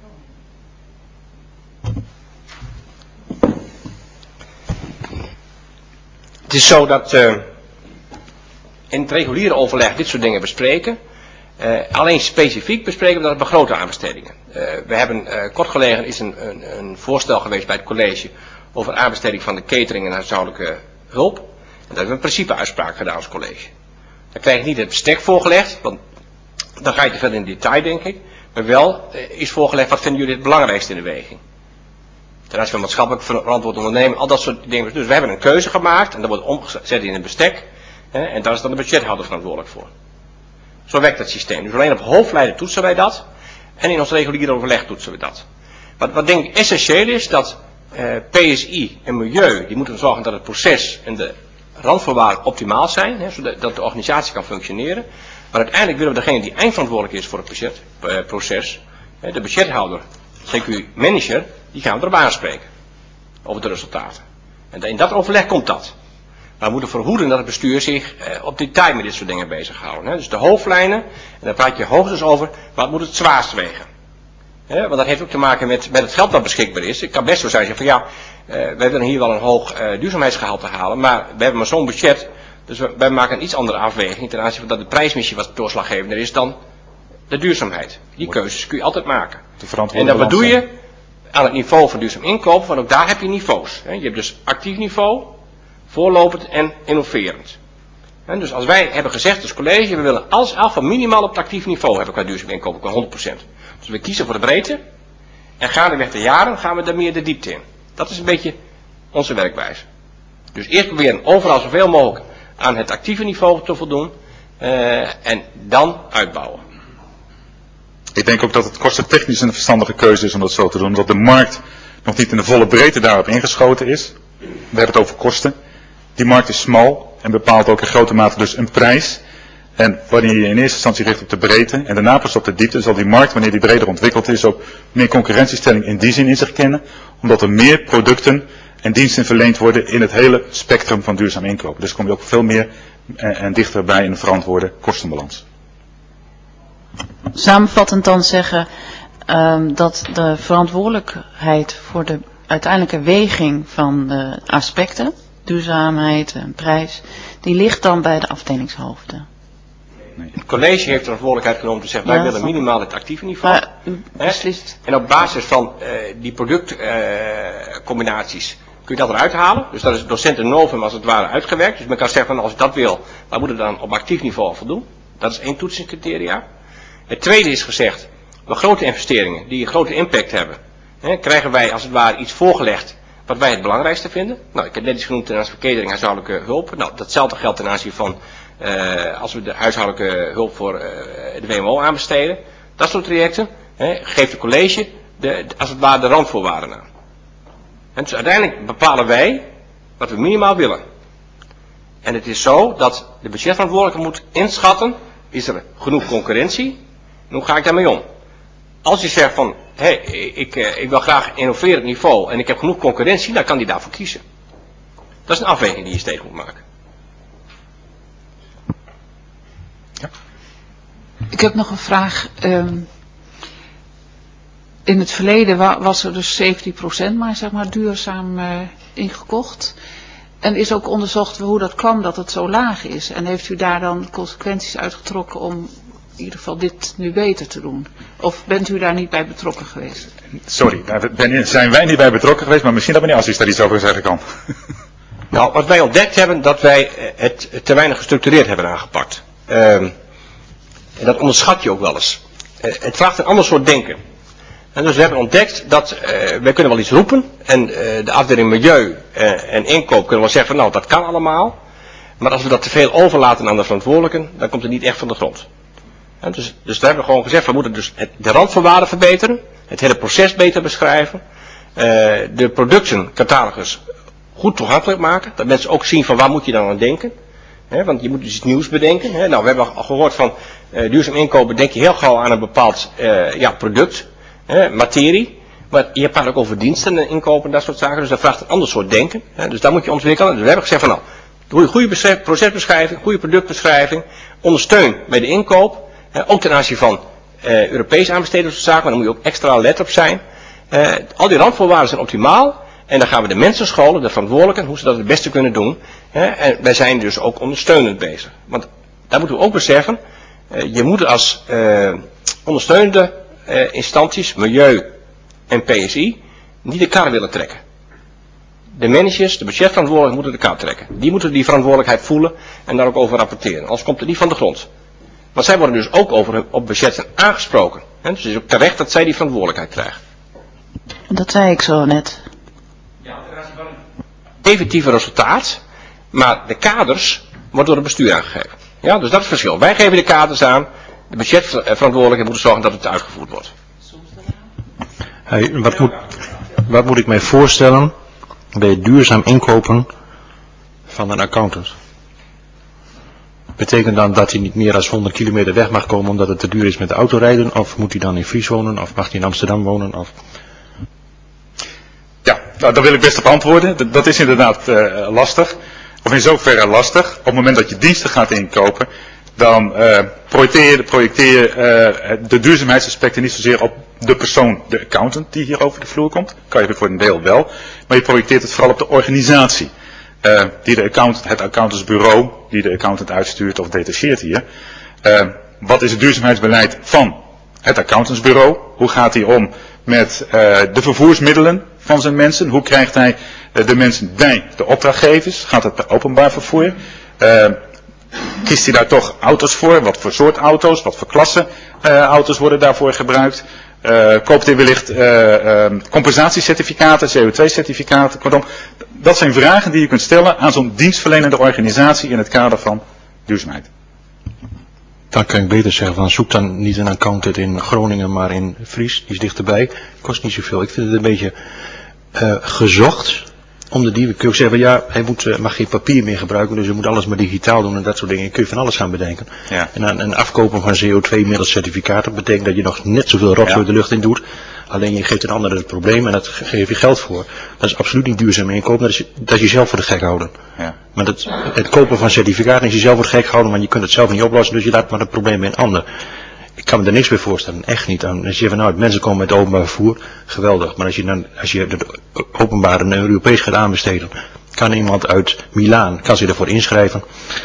Het is zo dat uh, in het reguliere overleg dit soort dingen bespreken. Uh, alleen specifiek bespreken we dat begrote aanbestedingen. Uh, we hebben uh, kort geleden is een, een, een voorstel geweest bij het college over aanbesteding van de catering en huishoudelijke hulp. En daar hebben we een principeuitspraak gedaan als college. Dan krijg je niet het bestek voorgelegd, want dan ga je te veel in detail denk ik. Maar wel uh, is voorgelegd wat vinden jullie het belangrijkste in de weging. Ten aanzien van maatschappelijk verantwoord ondernemen, al dat soort dingen. Dus we hebben een keuze gemaakt en dat wordt omgezet in een bestek. Hè, en daar is dan de budgethouder verantwoordelijk voor. Zo werkt het systeem. Dus alleen op hoofdlijnen toetsen wij dat. En in ons reguliere overleg toetsen we dat. Wat, wat denk ik essentieel is, dat uh, P S I en milieu, die moeten zorgen dat het proces en de randvoorwaarden optimaal zijn. Hè, zodat dat de organisatie kan functioneren. Maar uiteindelijk willen we degene die eindverantwoordelijk is voor het budgetproces, uh, de budgethouder, C Q manager, die gaan we erop aanspreken. Over de resultaten. En in dat overleg komt dat. Maar we moeten verhoeden dat het bestuur zich eh, op detail met dit soort dingen bezighoudt. Dus de hoofdlijnen, en daar praat je hoogstens over, wat moet het zwaarst wegen. Hè, want dat heeft ook te maken met, met het geld dat beschikbaar is. Ik kan best zo zeggen van ja, eh, wij willen hier wel een hoog eh, duurzaamheidsgehalte halen, maar we hebben maar zo'n budget, dus we, wij maken een iets andere afweging ten aanzien van dat de prijsmissie wat doorslaggevender is dan de duurzaamheid. Die keuzes kun je altijd maken. En dat bedoel je aan het niveau van duurzaam inkopen, want ook daar heb je niveaus. Hè. Je hebt dus actief niveau, voorlopend en innoverend. En dus als wij hebben gezegd als college, we willen alles af van minimaal op het actief niveau hebben qua duurzaam inkopen, qua honderd procent. Dus we kiezen voor de breedte en gaandeweg de jaren gaan we daar meer de diepte in. Dat is een beetje onze werkwijze. Dus eerst proberen overal zoveel mogelijk aan het actieve niveau te voldoen uh, en dan uitbouwen. Ik denk ook dat het kostentechnisch een verstandige keuze is om dat zo te doen, omdat de markt nog niet in de volle breedte daarop ingeschoten is. We hebben het over kosten. Die markt is smal en bepaalt ook in grote mate dus een prijs. En wanneer je in eerste instantie richt op de breedte en daarna pas op de diepte, zal die markt, wanneer die breder ontwikkeld is, ook meer concurrentiestelling in die zin in zich kennen. Omdat er meer producten en diensten verleend worden in het hele spectrum van duurzaam inkopen. Dus kom je ook veel meer en, en dichter bij een verantwoorde kostenbalans. Samenvattend dan zeggen um, dat de verantwoordelijkheid voor de uiteindelijke weging van de aspecten, duurzaamheid en prijs, die ligt dan bij de afdelingshoofden. Nee. Het college heeft de verantwoordelijkheid genomen te zeggen, wij ja, willen minimaal het actieve niveau. Maar, beslist. En op basis van uh, die productcombinaties uh, kun je dat eruit halen. Dus dat is docenten novum als het ware uitgewerkt. Dus men kan zeggen, van, als ik dat wil, dan moet het dan op actief niveau voldoen. Dat is één toetsingscriteria. Het tweede is gezegd, bij grote investeringen die een grote impact hebben, hè, krijgen wij als het ware iets voorgelegd wat wij het belangrijkste vinden. Nou, ik heb net iets genoemd ten aanzien van catering, huishoudelijke hulp. Nou, datzelfde geldt ten aanzien van uh, als we de huishoudelijke hulp voor uh, de W M O aanbesteden. Dat soort trajecten hè, geeft het college de, als het ware de randvoorwaarden aan. En dus uiteindelijk bepalen wij wat we minimaal willen. En het is zo dat de budgetverantwoordelijke moet inschatten, is er genoeg concurrentie? En hoe ga ik daarmee om? Als je zegt van, hé, hey, ik, ik wil graag innoverend niveau en ik heb genoeg concurrentie, dan kan die daarvoor kiezen. Dat is een afweging die je steeds moet maken. Ja. Ik heb nog een vraag. Um, in het verleden wa- was er dus zeventig procent maar, zeg maar duurzaam uh, ingekocht. En is ook onderzocht hoe dat kwam dat het zo laag is. En heeft u daar dan consequenties uitgetrokken om in ieder geval dit nu beter te doen? Of bent u daar niet bij betrokken geweest? Sorry, daar ben, zijn wij niet bij betrokken geweest, maar misschien dat meneer Assis daar iets over zeggen kan. Nou, wat wij ontdekt hebben, dat wij het te weinig gestructureerd hebben aangepakt. Um, en dat onderschat je ook wel eens. Uh, het vraagt een ander soort denken. En dus we hebben ontdekt dat uh, wij kunnen wel iets roepen. En uh, de afdeling milieu uh, en inkoop kunnen wel zeggen van nou, dat kan allemaal. Maar als we dat te veel overlaten aan de verantwoordelijken, dan komt het niet echt van de grond. En dus, dus daar hebben we gewoon gezegd, we moeten dus het, de randvoorwaarden verbeteren. Het hele proces beter beschrijven. Uh, de producten, catalogus, goed toegankelijk maken. Dat mensen ook zien van waar moet je dan aan denken. He, want je moet dus iets nieuws bedenken. He, nou, we hebben al gehoord van uh, duurzaam inkopen, denk je heel gauw aan een bepaald uh, ja, product, he, materie. Maar je praat ook over diensten en inkopen en dat soort zaken. Dus dat vraagt een ander soort denken. He, dus daar moet je ontwikkelen. Dus we hebben gezegd van nou, goede procesbeschrijving, goede productbeschrijving. ondersteun bij de inkoop. Uh, ook ten aanzien van uh, Europees aanbesteden zaken, maar daar moet je ook extra let op zijn. Uh, al die randvoorwaarden zijn optimaal. En dan gaan we de mensen scholen, de verantwoordelijken, hoe ze dat het beste kunnen doen. Uh, en wij zijn dus ook ondersteunend bezig. Want daar moeten we ook beseffen, uh, je moet als uh, ondersteunende uh, instanties, milieu en P S I, niet de kar willen trekken. De managers, de budgetverantwoordelijken moeten de kar trekken. Die moeten die verantwoordelijkheid voelen en daar ook over rapporteren. Anders komt het niet van de grond. Want zij worden dus ook over hun, op budgetten aangesproken. Hè? Dus het is ook terecht dat zij die verantwoordelijkheid krijgen. Dat zei ik zo net. Ja, er is wel een definitieve resultaat, maar de kaders worden door het bestuur aangegeven. Ja, dus dat is het verschil. Wij geven de kaders aan, de budgetverantwoordelijken moeten zorgen dat het uitgevoerd wordt. Hey, wat, moet, wat moet ik mij voorstellen bij het duurzaam inkopen van een accountant? Betekent dan dat hij niet meer dan honderd kilometer weg mag komen omdat het te duur is met de auto rijden? Of moet hij dan in Fries wonen? Of mag hij in Amsterdam wonen? Of... Ja, nou, daar wil ik best op antwoorden. Dat, dat is inderdaad uh, lastig. Of in zoverre lastig. Op het moment dat je diensten gaat inkopen, dan uh, projecteer je, projecteer je uh, de duurzaamheidsaspecten niet zozeer op de persoon, de accountant die hier over de vloer komt. Kan je er voor een deel wel. Maar je projecteert het vooral op de organisatie. Uh, die de accountant, het accountantsbureau, die de accountant uitstuurt of detacheert hier. Uh, wat is het duurzaamheidsbeleid van het accountantsbureau? Hoe gaat hij om met uh, de vervoersmiddelen van zijn mensen? Hoe krijgt hij uh, de mensen bij de opdrachtgevers? Gaat het per openbaar vervoer? Uh, kiest hij daar toch auto's voor? Wat voor soort auto's? Wat voor klasse uh, auto's worden daarvoor gebruikt? Uh, koopt hij wellicht uh, uh, compensatiecertificaten, C O twee certificaten? Kortom, dat zijn vragen die je kunt stellen aan zo'n dienstverlenende organisatie in het kader van duurzaamheid. Dan kan ik beter zeggen van zoek dan niet een accountant in Groningen, maar in Fries, die is dichterbij. Kost niet zoveel. Ik vind het een beetje uh, gezocht. Om de die, kun je ook zeggen, ja, hij moet, uh, mag geen papier meer gebruiken, dus hij moet alles maar digitaal doen en dat soort dingen. Kun je van alles gaan bedenken. Ja. En dan een afkopen van C O twee middels certificaten betekent dat je nog net zoveel rotzooi ja. de lucht in doet. Alleen je geeft een ander het probleem en dat geef je geld voor. Dat is absoluut niet duurzaam inkopen, dat is, dat is jezelf voor de gek houden. Ja. Maar het, het kopen van certificaten is jezelf voor de gek houden, maar je kunt het zelf niet oplossen, dus je laat maar het probleem bij een ander. Ik kan me er niks bij voorstellen, echt niet. Als je zegt van nou, mensen komen met openbaar vervoer, geweldig. Maar als je dan, als je het openbaar en Europees gaat aanbesteden, kan iemand uit Milaan, kan zich ervoor inschrijven.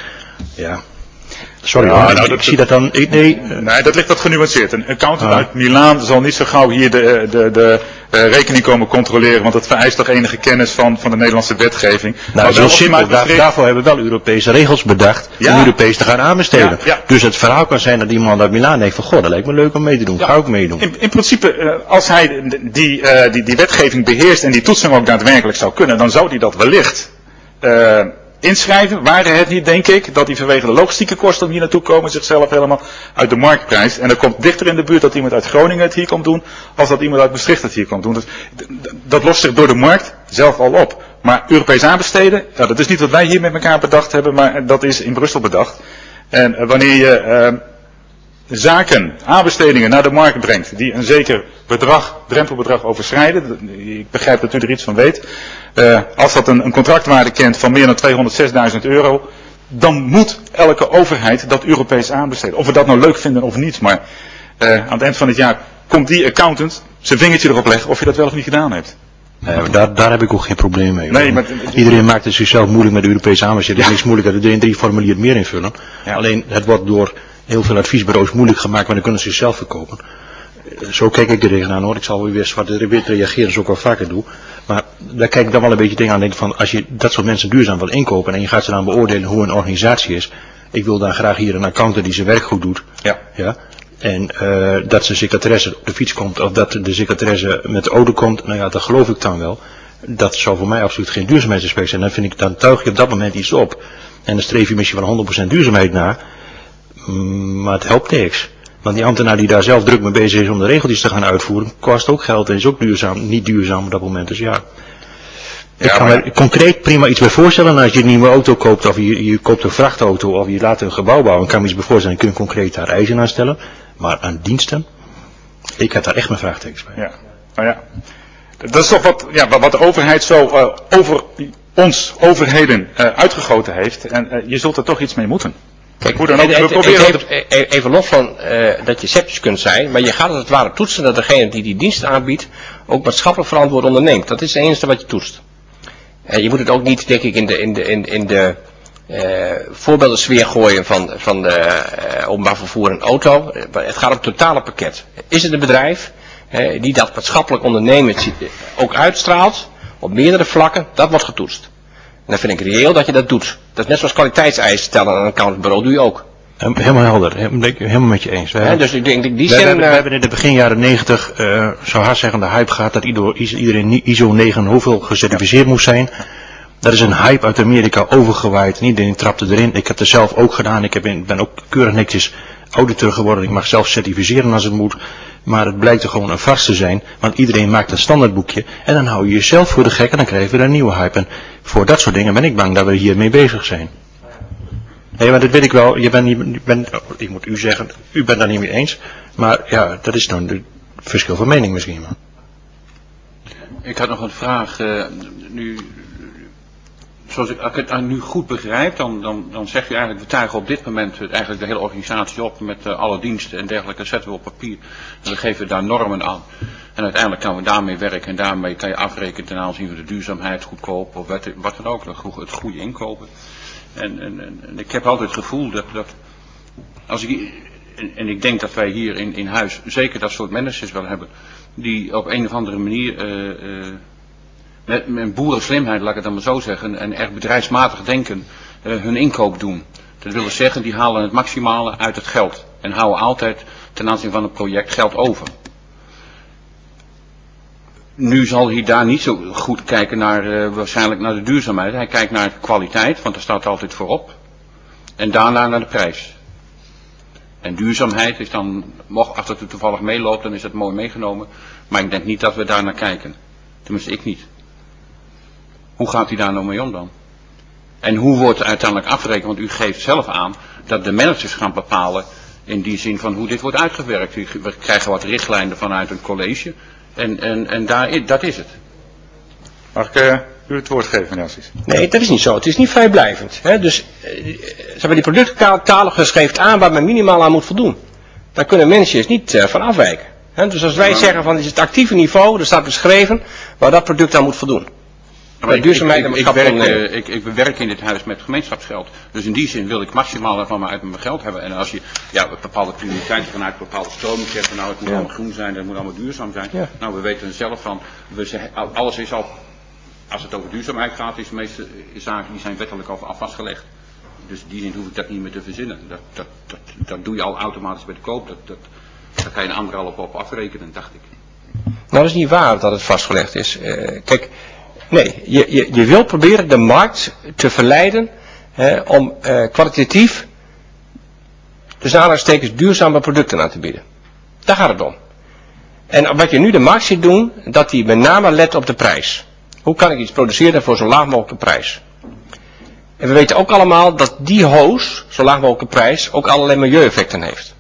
Ja. Sorry ja, hoor, nou, ik, dat, ik zie dat dan, ik, nee. Nee, dat ligt wat genuanceerd. Een accountant ah. uit Milaan zal niet zo gauw hier de, de, de uh, rekening komen controleren, want dat vereist toch enige kennis van, van de Nederlandse wetgeving. Nou, zo simpel, daar, daarvoor hebben we wel Europese regels bedacht ja. om Europees te gaan aanbesteden. Ja, ja. Dus het verhaal kan zijn dat iemand uit Milaan denkt van, goh, dat lijkt me leuk om mee te doen, ja. ga ik meedoen. In, in principe, uh, als hij die, uh, die, die wetgeving beheerst en die toetsing ook daadwerkelijk zou kunnen, dan zou hij dat wellicht uh, inschrijven, waren het niet, denk ik, dat hij vanwege de logistieke kosten om hier naartoe komen zichzelf helemaal uit de markt prijst. En dan komt dichter in de buurt dat iemand uit Groningen het hier komt doen, als dat iemand uit Maastricht het hier komt doen. Dus dat lost zich door de markt zelf al op. Maar Europees aanbesteden, ja, dat is niet wat wij hier met elkaar bedacht hebben, maar dat is in Brussel bedacht. En uh, wanneer je uh, zaken, aanbestedingen naar de markt brengt, die een zeker bedrag, drempelbedrag overschrijden, ik begrijp dat u er iets van weet, uh, als dat een, een contractwaarde kent van meer dan tweehonderdzesduizend euro, dan moet elke overheid dat Europees aanbesteden. Of we dat nou leuk vinden of niet, maar uh, aan het eind van het jaar komt die accountant zijn vingertje erop leggen of je dat wel of niet gedaan hebt. Nee, daar, daar heb ik ook geen probleem mee. Nee, maar, iedereen maakt het zichzelf moeilijk met de Europese aanbesteding. Het is niks moeilijker, er drie formulieren meer invullen. Ja. Alleen het wordt door heel veel adviesbureaus moeilijk gemaakt, maar dan kunnen ze zichzelf verkopen. Zo kijk ik er tegenaan hoor. Ik zal weer zwart weer reageren, zoals ik ook wel vaker doe. Maar daar kijk ik dan wel een beetje tegen aan. Denk van, als je dat soort mensen duurzaam wil inkopen en je gaat ze dan beoordelen hoe een organisatie is. Ik wil dan graag hier een accountant die zijn werk goed doet. Ja. Ja. En uh, dat zijn secretaresse op de fiets komt of dat de secretaresse met de auto komt. Nou ja, dat geloof ik dan wel. Dat zou voor mij absoluut geen duurzaamheidsaspect zijn. Dan vind ik, dan tuig je op dat moment iets op. En dan streef je misschien van honderd procent duurzaamheid na. Maar het helpt niks. Want die ambtenaar die daar zelf druk mee bezig is om de regeltjes te gaan uitvoeren, kost ook geld en is ook duurzaam, niet duurzaam op dat moment. Dus ja, ja ik kan maar... me concreet prima iets bij voorstellen. Als je een nieuwe auto koopt of je, je koopt een vrachtauto of je laat een gebouw bouwen, kan me iets bij voorstellen. Dan kun je concreet daar eisen aan stellen. Maar aan diensten, ik heb daar echt mijn vraagtekens bij. Ja, nou ja. Dat is toch wat, ja, wat de overheid zo uh, over ons, overheden, uh, uitgegoten heeft. En uh, je zult er toch iets mee moeten. Kijk, Hoe dan ook, het, het, het heeft, even los van uh, dat je sceptisch kunt zijn, maar je gaat als het ware toetsen dat degene die die dienst aanbiedt ook maatschappelijk verantwoord onderneemt. Dat is het enige wat je toetst. En je moet het ook niet, denk ik, in de, in de, in, in de uh, voorbeeldensfeer gooien van, van de uh, openbaar vervoer en auto. Het gaat om het totale pakket. Is het een bedrijf uh, die dat maatschappelijk ondernemen ook uitstraalt, op meerdere vlakken, dat wordt getoetst. En dan vind ik reëel dat je dat doet. Dat is net zoals kwaliteitseisen stellen aan een accountantbureau, doe je ook. Helemaal helder, helemaal met je eens. Ja, dus ik denk, die we, zin, hebben, we hebben in de begin jaren negentig, uh, zo hard zeggen, de hype gehad dat iedereen I S O negen hoeveel gecertificeerd moest zijn. Dat is een hype uit Amerika overgewaaid. Iedereen trapte erin. Ik heb het zelf ook gedaan. Ik heb in, ben ook keurig netjes auditor geworden. Ik mag zelf certificeren als het moet. Maar het blijkt er gewoon een vast te zijn. Want iedereen maakt een standaardboekje. En dan hou je jezelf voor de gek en dan krijgen we een nieuwe hype. En voor dat soort dingen ben ik bang dat we hiermee bezig zijn. Nee, maar dat weet ik wel. Je bent niet, je bent, ik moet u zeggen, u bent daar niet mee eens. Maar ja, dat is dan het verschil van mening misschien. Man. Ik had nog een vraag. Uh, nu, zoals ik, als ik het nu goed begrijp, dan, dan, dan zeg je eigenlijk, we tuigen op dit moment eigenlijk de hele organisatie op met uh, alle diensten en dergelijke, zetten we op papier. En we geven daar normen aan. En uiteindelijk kan we daarmee werken en daarmee kan je afrekenen ten aanzien van de duurzaamheid, goedkoop of wat, wat dan ook, het goede inkopen. En, en, en ik heb altijd het gevoel dat, dat als ik, en, en ik denk dat wij hier in, in huis zeker dat soort managers wel hebben, die op een of andere manier uh, uh, met, met boerenslimheid, laat ik het dan maar zo zeggen, en erg bedrijfsmatig denken, uh, hun inkoop doen. Dat wil zeggen, die halen het maximale uit het geld en houden altijd ten aanzien van een project geld over. Nu zal hij daar niet zo goed kijken naar, uh, waarschijnlijk naar de duurzaamheid. Hij kijkt naar de kwaliteit, want daar staat altijd voorop. En daarna naar de prijs. En duurzaamheid is dan, mocht als het toevallig meeloopt, dan is dat mooi meegenomen. Maar ik denk niet dat we daar naar kijken. Tenminste, ik niet. Hoe gaat hij daar nou mee om dan? En hoe wordt het uiteindelijk afgerekend? Want u geeft zelf aan dat de managers gaan bepalen in die zin van hoe dit wordt uitgewerkt. We krijgen wat richtlijnen vanuit een college. En, en, en daar, dat is het. Mag ik uh, u het woord geven, Nelsies? Nee, dat is niet zo. Het is niet vrijblijvend. Hè? Dus uh, zeg maar, die productcatalogus geeft aan waar men minimaal aan moet voldoen. Daar kunnen mensen niet uh, van afwijken. Hè? Dus als wij ja. zeggen van dit is het actieve niveau, er staat beschreven waar dat product aan moet voldoen. Maar ik, ik, ik, ik, werk, uh, ik, ik werk in dit huis met gemeenschapsgeld. Dus in die zin wil ik maximaal van mijn, uit mijn geld hebben. En als je ja, bepaalde prioriteiten vanuit bepaalde stroming zet, van nou het moet ja. allemaal groen zijn, het moet allemaal duurzaam zijn. Ja. Nou, we weten zelf van, we zeggen, alles is al, als het over duurzaamheid gaat, is de meeste zaken die zijn wettelijk al af vastgelegd. Dus in die zin hoef ik dat niet meer te verzinnen. Dat, dat, dat, dat doe je al automatisch bij de koop. Dat, dat, daar kan je een ander al op, op afrekenen, dacht ik. Nou, dat is niet waar dat het vastgelegd is. Uh, kijk... Nee, je, je, je wil proberen de markt te verleiden hè, om uh, kwalitatief, tussen aanhalingstekens, duurzame producten aan te bieden. Daar gaat het om. En wat je nu de markt ziet doen, dat die met name let op de prijs. Hoe kan ik iets produceren voor zo laag mogelijke prijs? En we weten ook allemaal dat die hoos, zo laag mogelijke prijs, ook allerlei milieueffecten heeft.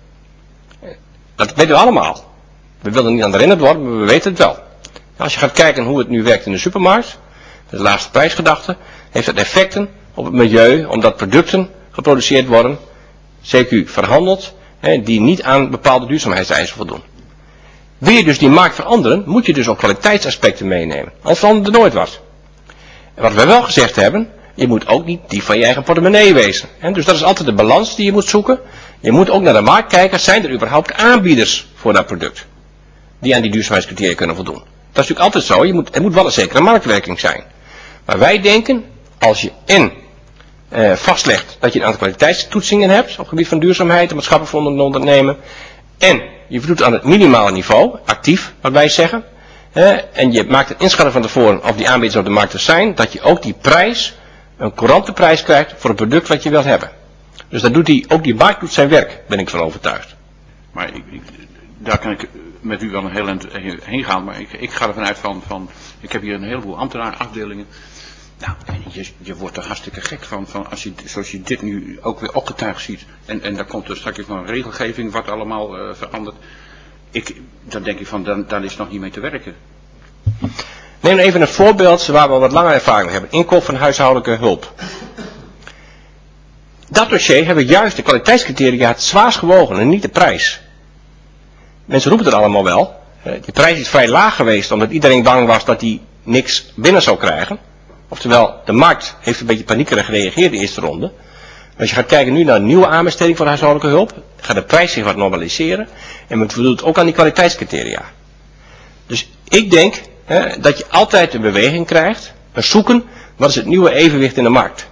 Dat weten we allemaal. We willen niet aan herinnerd worden, maar we weten het wel. Als je gaat kijken hoe het nu werkt in de supermarkt, de laagste prijsgedachte, heeft dat effecten op het milieu, omdat producten geproduceerd worden, C Q verhandeld, hè, die niet aan bepaalde duurzaamheidseisen voldoen. Wil je dus die markt veranderen, moet je dus ook kwaliteitsaspecten meenemen. Anders verandert er nooit wat. En wat we wel gezegd hebben, je moet ook niet die van je eigen portemonnee wezen. Hè. Dus dat is altijd de balans die je moet zoeken. Je moet ook naar de markt kijken, zijn er überhaupt aanbieders voor dat product, die aan die duurzaamheidscriteria kunnen voldoen. Dat is natuurlijk altijd zo, je moet, er moet wel een zekere marktwerking zijn. Maar wij denken, als je en uh, vastlegt dat je een aantal kwaliteitstoetsingen hebt op het gebied van duurzaamheid en maatschappelijk ondernemen, en je voldoet aan het minimale niveau, actief, wat wij zeggen, uh, en je maakt een inschatting van tevoren of die aanbieders op de markt er zijn, dat je ook die prijs, een courante prijs krijgt voor het product wat je wilt hebben. Dus dat doet die, ook die markt doet zijn werk, ben ik van overtuigd. Maar ik, ik, daar kan ik met u wel een heel eind heen gaan, maar ik, ik ga ervan uit van, van, ik heb hier een heleboel ambtenaarafdelingen. Nou, je, je wordt er hartstikke gek van, van als je, zoals je dit nu ook weer opgetuigd ziet. En, en daar komt er straks van regelgeving wat allemaal uh, verandert. Ik, dan denk ik van, dan, dan is nog niet mee te werken. Neem even een voorbeeld waar we wat langer ervaring hebben. Inkoop van huishoudelijke hulp. dat dossier hebben juist de kwaliteitscriteria het zwaarst gewogen en niet de prijs. Mensen roepen het allemaal wel. Die prijs is vrij laag geweest omdat iedereen bang was dat hij niks binnen zou krijgen. Oftewel, de markt heeft een beetje paniekerig gereageerd in de eerste ronde. Als je gaat kijken nu naar een nieuwe aanbesteding voor huishoudelijke hulp, gaat de prijs zich wat normaliseren en men voldoet ook aan die kwaliteitscriteria. Dus ik denk hè, dat je altijd een beweging krijgt, een zoeken, wat is het nieuwe evenwicht in de markt.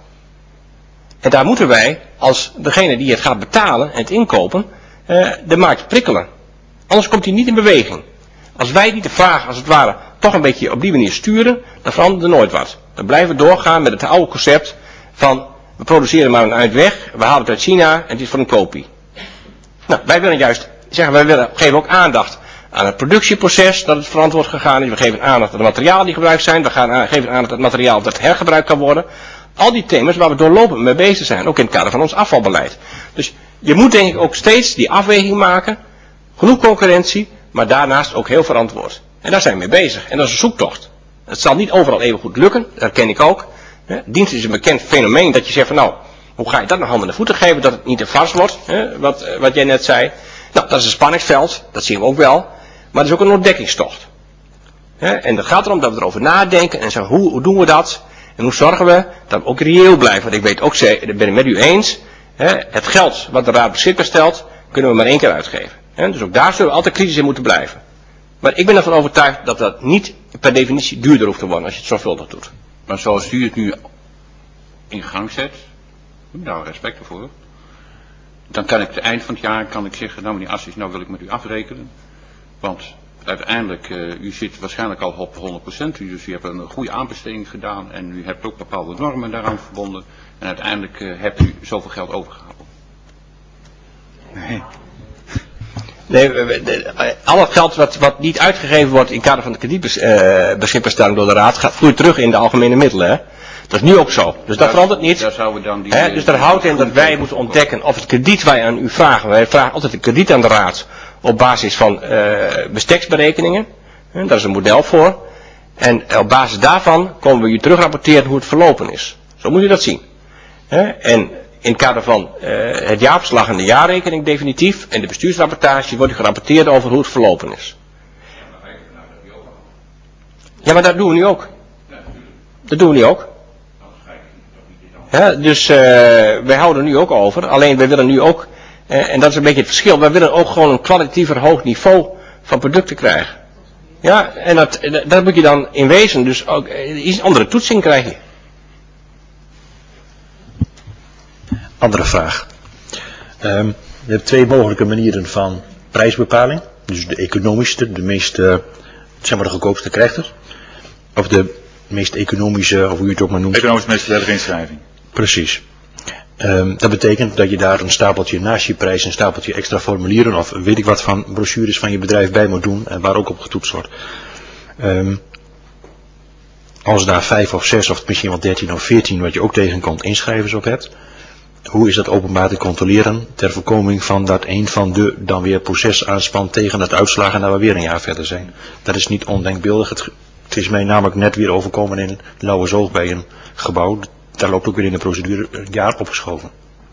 En daar moeten wij, als degene die het gaat betalen en het inkopen, eh, de markt prikkelen. Anders komt hij niet in beweging. Als wij niet de vraag, als het ware, toch een beetje op die manier sturen, dan verandert er nooit wat. Dan blijven we doorgaan met het oude concept van, we produceren maar een uit weg, we halen het uit China en het is voor een kopie. Nou, wij willen juist zeggen, wij willen, geven ook aandacht aan het productieproces, dat het verantwoord gegaan is. We geven aandacht aan de materialen die gebruikt zijn. We gaan aan, geven aandacht aan het materiaal dat hergebruikt kan worden. Al die thema's waar we doorlopend mee bezig zijn, ook in het kader van ons afvalbeleid. Dus je moet denk ik ook steeds die afweging maken. Genoeg concurrentie, maar daarnaast ook heel verantwoord. En daar zijn we mee bezig. En dat is een zoektocht. Het zal niet overal even goed lukken, dat ken ik ook. Dienst is een bekend fenomeen dat je zegt van nou, hoe ga je dat naar handen en voeten geven dat het niet te vars wordt, hè, wat, wat jij net zei. Nou, dat is een spanningsveld, dat zien we ook wel. Maar het is ook een ontdekkingstocht. Hè, en het gaat erom dat we erover nadenken en zeggen hoe, hoe doen we dat? En hoe zorgen we dat we ook reëel blijven? Want ik weet ook, dat ben ik met u eens, hè, het geld wat de Raad beschikbaar stelt, kunnen we maar één keer uitgeven. Hè, dus ook daar zullen we altijd kritisch in moeten blijven. Maar ik ben ervan overtuigd dat dat niet per definitie duurder hoeft te worden als je het zorgvuldig doet. Maar zoals u het nu in gang zet, daar respect voor, dan kan ik het eind van het jaar kan ik zeggen, nou meneer Assis, nou wil ik met u afrekenen. Want uiteindelijk, uh, u zit waarschijnlijk al op honderd procent, dus u hebt een goede aanbesteding gedaan en u hebt ook bepaalde normen daaraan verbonden. En uiteindelijk uh, hebt u zoveel geld overgehouden. Nee. Nee, al het geld wat, wat niet uitgegeven wordt in het kader van de kredietbeschikbaarstelling door de Raad, gaat vloeit terug in de algemene middelen. Hè? Dat is nu ook zo. Dus dat verandert niet. Daar zouden we dan die, He, dus dat houdt in dat wij moeten ontdekken of het krediet wij aan u vragen. Wij vragen altijd een krediet aan de Raad op basis van uh, besteksberekeningen. He, daar is een model voor. En op basis daarvan komen we u terugrapporteren hoe het verlopen is. Zo moet u dat zien. He, en in het kader van uh, het jaarverslag en de jaarrekening definitief en de bestuursrapportage wordt u gerapporteerd over hoe het verlopen is. Ja, maar dat doen we nu ook. Dat doen we nu ook. Ja, dus uh, wij houden nu ook over. Alleen wij willen nu ook, uh, en dat is een beetje het verschil, wij willen ook gewoon een kwalitatiever hoog niveau van producten krijgen. Ja, en dat, dat moet je dan in wezen dus ook uh, iets andere toetsing krijgen. Andere vraag. Um, je hebt twee mogelijke manieren van prijsbepaling. Dus de economischste, de meest, uh, zeg maar de goedkoopste krijgt het. Of de meest economische, of hoe je het ook maar noemt. Economisch meest veilige inschrijving. Precies. Um, dat betekent dat je daar een stapeltje naast je prijs, een stapeltje extra formulieren of weet ik wat van brochures van je bedrijf bij moet doen en waar ook op getoetst wordt. Um, als daar vijf of zes of misschien wel dertien of veertien wat je ook tegenkomt inschrijvers op hebt. Hoe is dat openbaar te controleren ter voorkoming van dat een van de dan weer proces aanspant tegen het uitslagen en dat we weer een jaar verder zijn. Dat is niet ondenkbeeldig. Het, het is mij namelijk net weer overkomen in Lauwersoog bij een gebouw. Daar loopt ook weer in de procedure een jaar opgeschoven.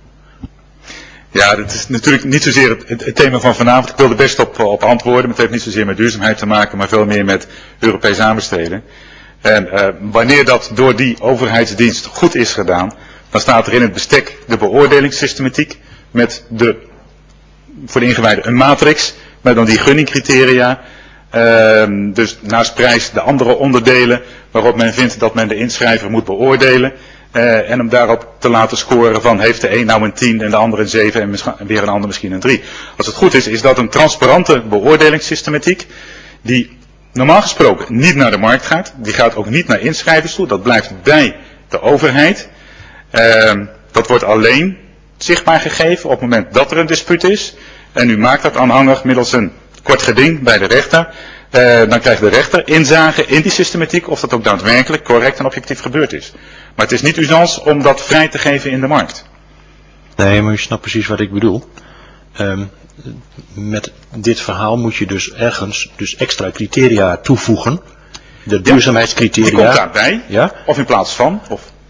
Ja, dat is natuurlijk niet zozeer het, het, het thema van vanavond. Ik wil er best op, op antwoorden. Maar het heeft niet zozeer met duurzaamheid te maken, maar veel meer met Europees aanbesteden. En uh, wanneer dat door die overheidsdienst goed is gedaan, dan staat er in het bestek de beoordelingssystematiek met de, voor de ingewijden, een matrix, met dan die gunningcriteria. Uh, dus naast prijs de andere onderdelen waarop men vindt dat men de inschrijver moet beoordelen. Uh, en hem daarop te laten scoren van heeft de een nou een tien en de andere een zeven en, en weer een ander misschien een drie. Als het goed is, is dat een transparante beoordelingssystematiek die normaal gesproken niet naar de markt gaat. Die gaat ook niet naar inschrijvers toe. Dat blijft bij de overheid. Uh, dat wordt alleen zichtbaar gegeven op het moment dat er een dispuut is. En u maakt dat aanhangig middels een kort geding bij de rechter. Uh, dan krijgt de rechter inzage in die systematiek of dat ook daadwerkelijk correct en objectief gebeurd is. Maar het is niet usance om dat vrij te geven in de markt. Nee, maar je snapt precies wat ik bedoel. Um, met dit verhaal moet je dus ergens dus extra criteria toevoegen. De duurzaamheidscriteria. Die komt daarbij. Ja? Of in plaats van. Of...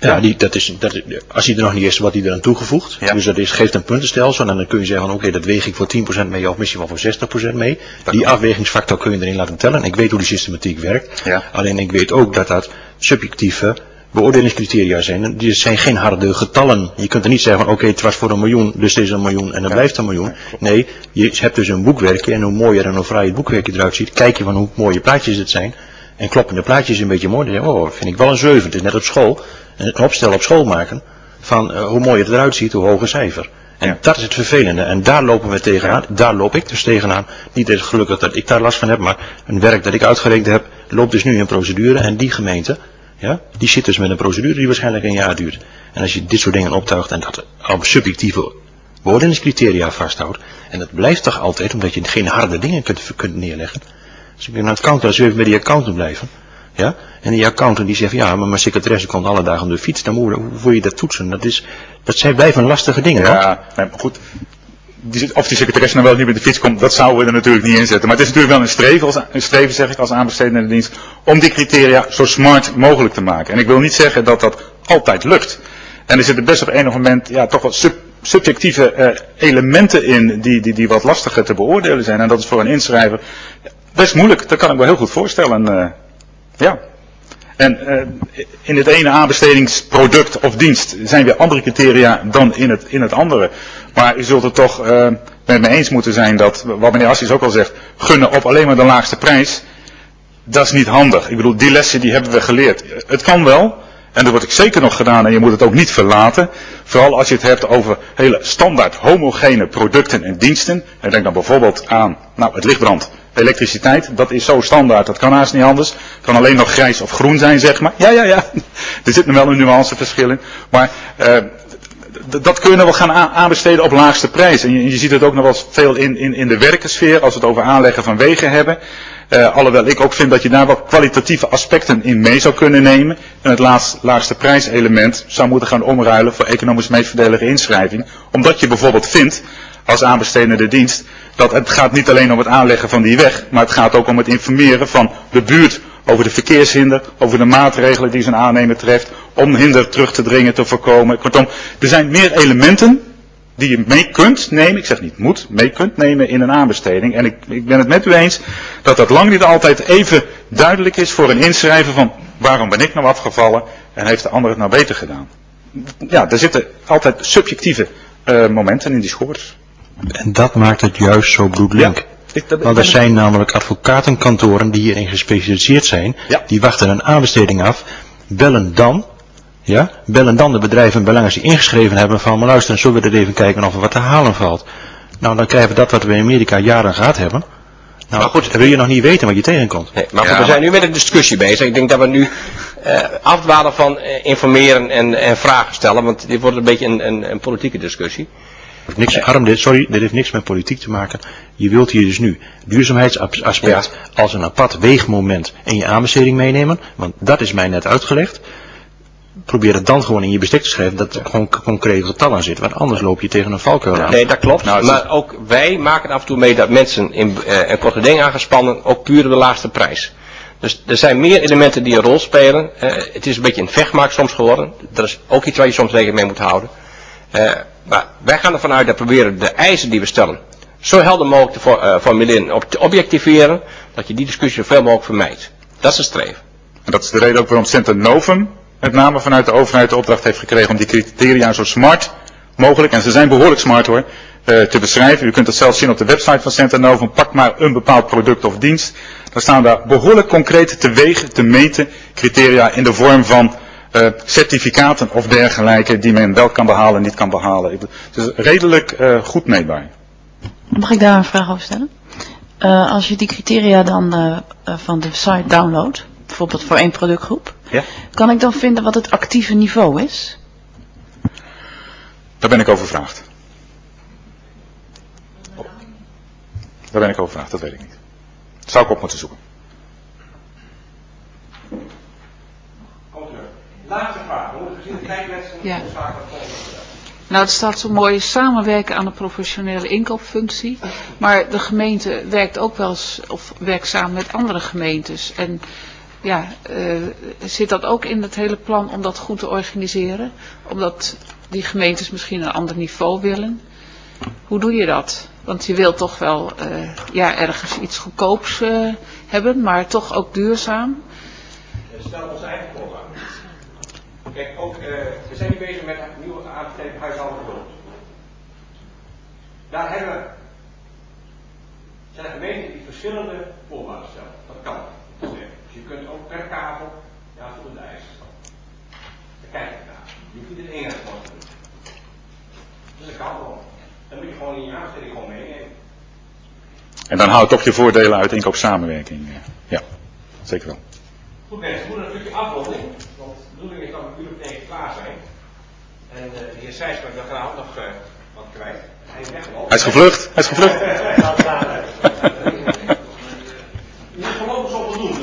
Ja, die, dat is, dat, als die er nog niet is, wordt die eraan toegevoegd. Ja. Dus dat is, geeft een puntenstelsel en dan kun je zeggen, oké, okay, dat weeg ik voor tien procent mee of misschien wel voor zestig procent mee. Dat die afwegingsfactor kun je erin laten tellen. Ik weet hoe die systematiek werkt. Ja. Alleen ik weet ook dat dat subjectieve beoordelingscriteria zijn. Die zijn geen harde getallen. Je kunt er niet zeggen van oké, okay, het was voor een miljoen, dus het is een miljoen en het ja. blijft een miljoen. Nee, je hebt dus een boekwerkje en hoe mooier en hoe fraaier het boekwerkje eruit ziet, kijk je van hoe mooie plaatjes het zijn. En kloppen de plaatjes een beetje mooi, dan zeg je, oh, vind ik wel een zeven. Het is net op school. Een opstel op school maken van uh, hoe mooi het eruit ziet, hoe hoger cijfer. En ja. dat is het vervelende. En daar lopen we tegenaan. Daar loop ik dus tegenaan. Niet dat gelukkig dat ik daar last van heb, maar een werk dat ik uitgerekend heb, loopt dus nu in procedure. En die gemeente, ja, die zit dus met een procedure die waarschijnlijk een jaar duurt. En als je dit soort dingen optuigt en dat op subjectieve beoordelingscriteria vasthoudt, en dat blijft toch altijd, omdat je geen harde dingen kunt, kunt neerleggen. Dus ik ben aan het accountant, als we even bij die accountant blijven. Ja? En die accountant die zegt, ja, maar mijn secretaresse komt alle dagen op de fiets, dan moet je, hoe wil je dat toetsen? Dat, is, dat zijn blijven lastige dingen. Ja, nee, maar goed. Die, of die secretaresse nou wel niet met de fiets komt, dat zouden we er natuurlijk niet in zetten. Maar het is natuurlijk wel een streven, als, een streven zeg ik, als aanbestedende dienst, om die criteria zo smart mogelijk te maken. En ik wil niet zeggen dat dat altijd lukt. En er zitten best op enig moment, ja, toch wat sub, subjectieve uh, elementen in die, die, die wat lastiger te beoordelen zijn. En dat is voor een inschrijver best moeilijk, dat kan ik me heel goed voorstellen. Uh, ja. En uh, in het ene aanbestedingsproduct of dienst zijn weer andere criteria dan in het, in het andere. Maar u zult het toch uh, met me eens moeten zijn dat, wat meneer Assis ook al zegt, gunnen op alleen maar de laagste prijs, dat is niet handig. Ik bedoel, die lessen die hebben we geleerd. Het kan wel. En dat wordt ook zeker nog gedaan en je moet het ook niet verlaten. Vooral als je het hebt over hele standaard homogene producten en diensten. En denk dan bijvoorbeeld aan, nou, het lichtbrand, elektriciteit. Dat is zo standaard, dat kan haast niet anders. Het kan alleen nog grijs of groen zijn, zeg maar. Ja, ja, ja. Er zit nog wel een nuanceverschil in. Maar uh, dat kun je nog wel gaan aanbesteden op laagste prijs. En je, je ziet het ook nog wel veel in, in, in de werkersfeer als we het over aanleggen van wegen hebben. Uh, alhoewel ik ook vind dat je daar wat kwalitatieve aspecten in mee zou kunnen nemen. En het laatst, laagste prijselement zou moeten gaan omruilen voor economisch meest verdelige inschrijving. Omdat je bijvoorbeeld vindt, als aanbestedende dienst, dat het gaat niet alleen om het aanleggen van die weg, maar het gaat ook om het informeren van de buurt over de verkeershinder, over de maatregelen die zo'n aannemer treft, om hinder terug te dringen, te voorkomen. Kortom, er zijn meer elementen die je mee kunt nemen, ik zeg niet moet, mee kunt nemen in een aanbesteding. En ik, ik ben het met u eens dat dat lang niet altijd even duidelijk is voor een inschrijver van waarom ben ik nou afgevallen en heeft de ander het nou beter gedaan. Ja, er zitten altijd subjectieve uh, momenten in die scores. En dat maakt het juist zo bloedlink. Ja. Ik, dat, Want er zijn namelijk advocatenkantoren die hierin gespecialiseerd zijn, ja. Die wachten een aanbesteding af, bellen dan, ja, bellen dan de bedrijven en belangers die ingeschreven hebben van, maar luister, zullen we er even kijken of er wat te halen valt. Nou, dan krijgen we dat wat we in Amerika jaren gehad hebben. Nou, maar goed, dan wil je nog niet weten wat je tegenkomt. Nee, maar goed, ja, we zijn nu met een discussie bezig. Ik denk dat we nu uh, afdwalen van uh, informeren en, en vragen stellen, want dit wordt een beetje een, een, een politieke discussie. Niks, Harm, dit, sorry, dit heeft niks met politiek te maken. Je wilt hier dus nu duurzaamheidsaspect ja. als een apart weegmoment in je aanbesteding meenemen, want dat is mij net uitgelegd. Probeer het dan gewoon in je bestek te schrijven dat er gewoon concrete getallen aan zit, want anders loop je tegen een valkuil aan. Nee, dat klopt, nou, maar is... ook wij maken af en toe mee dat mensen in uh, een korte ding aangespannen, ook puur de laagste prijs. Dus er zijn meer elementen die een rol spelen. Uh, het is een beetje een vechtmarkt soms geworden. Dat is ook iets waar je soms rekening mee moet houden. Uh, maar wij gaan ervan uit dat we proberen de eisen die we stellen zo helder mogelijk te for, uh, formuleren, op te objectiveren, dat je die discussie zoveel mogelijk vermijdt. Dat is een streven. En dat is de reden ook waarom Centernovum met name vanuit de overheid de opdracht heeft gekregen om die criteria zo smart mogelijk, en ze zijn behoorlijk smart hoor, uh, te beschrijven. U kunt het zelfs zien op de website van Centernovum. Pak maar een bepaald product of dienst. Dan staan daar behoorlijk concreet te wegen, te meten criteria in de vorm van Uh, certificaten of dergelijke die men wel kan behalen en niet kan behalen. Het is redelijk uh, goed meetbaar. Mag ik daar een vraag over stellen? Uh, als je die criteria dan uh, uh, van de site downloadt, bijvoorbeeld voor één productgroep, ja? Kan ik dan vinden wat het actieve niveau is? Daar ben ik over gevraagd. Daar ben ik over gevraagd, dat weet ik niet. Dat zou ik op moeten zoeken. Laatste vraag. Hoe gezien de kijklessen ja. Nou, het staat zo mooi samenwerken aan de professionele inkoopfunctie. Maar de gemeente werkt ook wel eens, of werkt samen met andere gemeentes. En ja, uh, zit dat ook in het hele plan om dat goed te organiseren? Omdat die gemeentes misschien een ander niveau willen. Hoe doe je dat? Want je wilt toch wel uh, ja, ergens iets goedkoops uh, hebben, maar toch ook duurzaam. Stel onze eigen voorwaarden. Kijk, ook, uh, we zijn nu bezig met een nieuwe aanbesteding huishoudelijke hulp. Daar hebben we, zijn gemeenten die verschillende voorwaarden stellen. Dat kan. Dus je kunt ook per kabel, ja, voldoende eisen stellen. Daar kijk je naar. Je hoeft niet het ene gewoon te doen. Dus dat kan gewoon. Dan moet je gewoon in je aanbesteding gewoon meenemen. En dan houdt toch je voordelen uit inkoopsamenwerking. Ja, zeker wel. Goed mensen, we moeten een stukje afronding. Want de bedoeling is dat we een uur of negen klaar zijn. En uh, de heer Sijsma wil graag nog uh, wat kwijt. Hij is weggelopen. Hij is gevlucht. Hij is gevlucht. Je is voorlopig zo voldoende.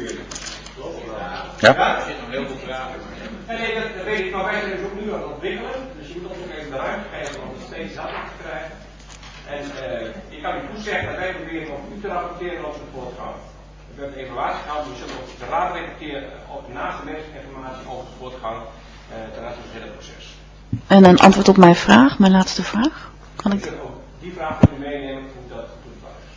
Ja? Ja, er zit nog heel veel vragen. Nee, nee, dat, dat weet ik. Maar wij zijn dus ook nu aan het ontwikkelen. Dus je moet ons ook even de ruimte geven om het steeds helder te krijgen. En uh, ik kan u toezeggen dat wij proberen op u te rapporteren over de voortgang. We hebben een evaluatie gehad, we zullen op de raad rapporteren naast de medische informatie over de voortgang uh, ten aanzien van het hele proces. En een antwoord op mijn vraag, mijn laatste vraag. Kan ik... Ik ook die vraag moet u meenemen hoe dat toepasbaar is.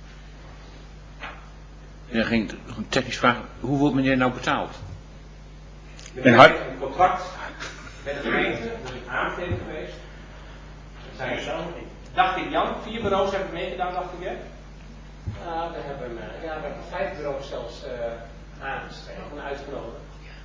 Er ging een technische vraag. Hoe wordt meneer nou betaald? In hart? Een contract met de gemeente, dat is een aanbesteding geweest. Dat zijn er zo. Dacht ik Jan, vier bureaus hebben meegedaan, dacht ik hè? Uh, we hebben, uh, ja, we hebben vijf bureaus zelfs uh, aangeschreven en uitgenodigd.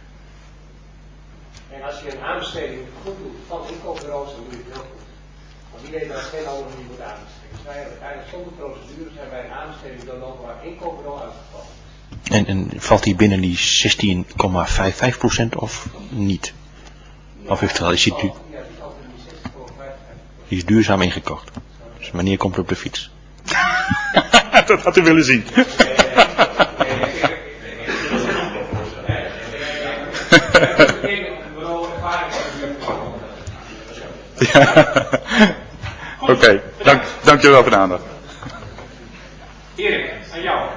En als je een aanbesteding goed doet van inkoopbureaus, dan doe je het heel goed. Want die weten dat het geen andere manier wordt aanbesteden. Dus wij hebben uiteindelijk zonder procedures hebben wij een aanbesteding doorlopen waar inkoopbureau uitgevallen is. En, en valt die binnen die zestien komma vijfenvijftig procent of niet? Ja, of heeft het al, is die, du- ja, die valt in die zestien komma vijfenvijftig. die is duurzaam ingekocht. Dus wanneer komt er op de fiets? Dat had u willen zien. Ja. Oké, okay. dank, dank je wel voor de aandacht. Erik, aan jou.